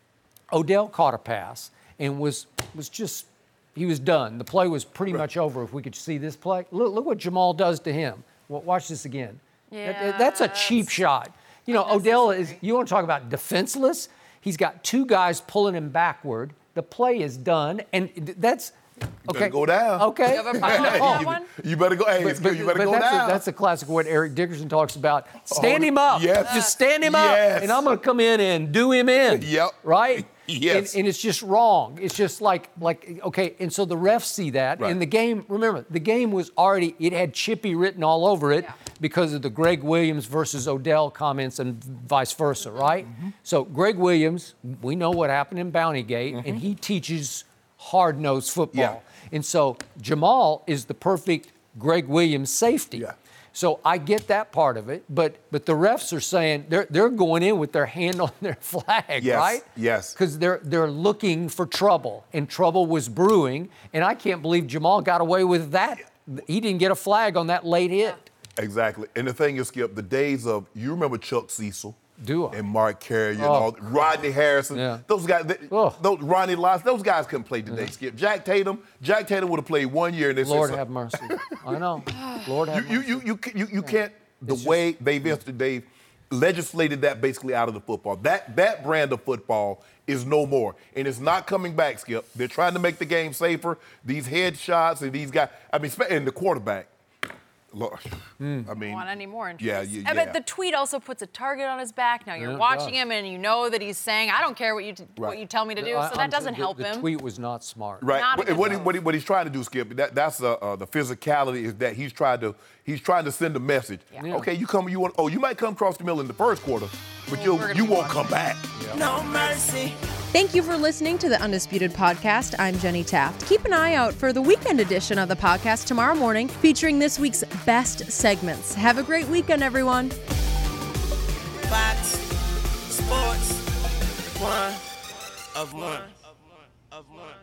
Odell caught a pass and was was just, he was done. The play was pretty right. much over. If we could see this play. Look, look what Jamal does to him. Well, watch this again. Yeah, that's a cheap shot. You know, Odell is, you want to talk about defenseless? He's got two guys pulling him backward. The play is done, and that's, okay. Go down. Okay. You, have a problem you, you better go, hey, but, but, you better but go that's down. A, that's a classic what Eric Dickerson talks about. Stand oh, him up. Yes. Just stand him yes. up, and I'm going to come in and do him in. Yep. Right? Yes. And, and it's just wrong. It's just like, like okay, and so the refs see that. Right. And the game, remember, the game was already, it had Chippy written all over it yeah. because of the Greg Williams versus Odell comments and vice versa, right? Mm-hmm. So Greg Williams, we know what happened in Bountygate, mm-hmm. and he teaches hard-nosed football. Yeah. And so Jamal is the perfect Greg Williams safety. Yeah. So I get that part of it, but but the refs are saying they're they're going in with their hand on their flag, yes, right? Yes. Because they're they're looking for trouble, and trouble was brewing, and I can't believe Jamal got away with that. He didn't get a flag on that late hit. Exactly. And the thing is, Skip, the days of, you remember Chuck Cecil? Do I? And Mark Carrier and Oh. all, Rodney Harrison. Yeah. Those guys, they, Oh. those Ronnie Lott, those guys couldn't play today, Yeah. Skip. Jack Tatum, Jack Tatum would have played one year. And they Lord said, have mercy. I know. Lord have you, mercy. you, you, you, you, you can't, the It's way they've, they've legislated that basically out of the football. That, that brand of football is no more. And it's not coming back, Skip. They're trying to make the game safer. These headshots and these guys, I mean, and the quarterback. Lord, mm. I mean, want any more injuries. Yeah, yeah, I yeah. bet the tweet also puts a target on his back. Now you're Yeah, it watching does. him and you know that he's saying, "I don't care what you t- Right. what you tell me to do." I- So I'm that doesn't the- help the him. tweet was not smart. Right. Not a What, good what, he, move. what, he, what he's trying to do, Skip, that, that's uh, uh, the physicality is that he's trying to he's trying to send a message. Yeah. Okay, you come, you want, oh, you might come across the middle in the first quarter, but Yeah, you we're gonna you be won't watching. come back. No mercy. Thank you for listening to the Undisputed Podcast. I'm Jenny Taft. Keep an eye out for the weekend edition of the podcast tomorrow morning, featuring this week's best segments. Have a great weekend, everyone. Fox Sports. One of one. Of one.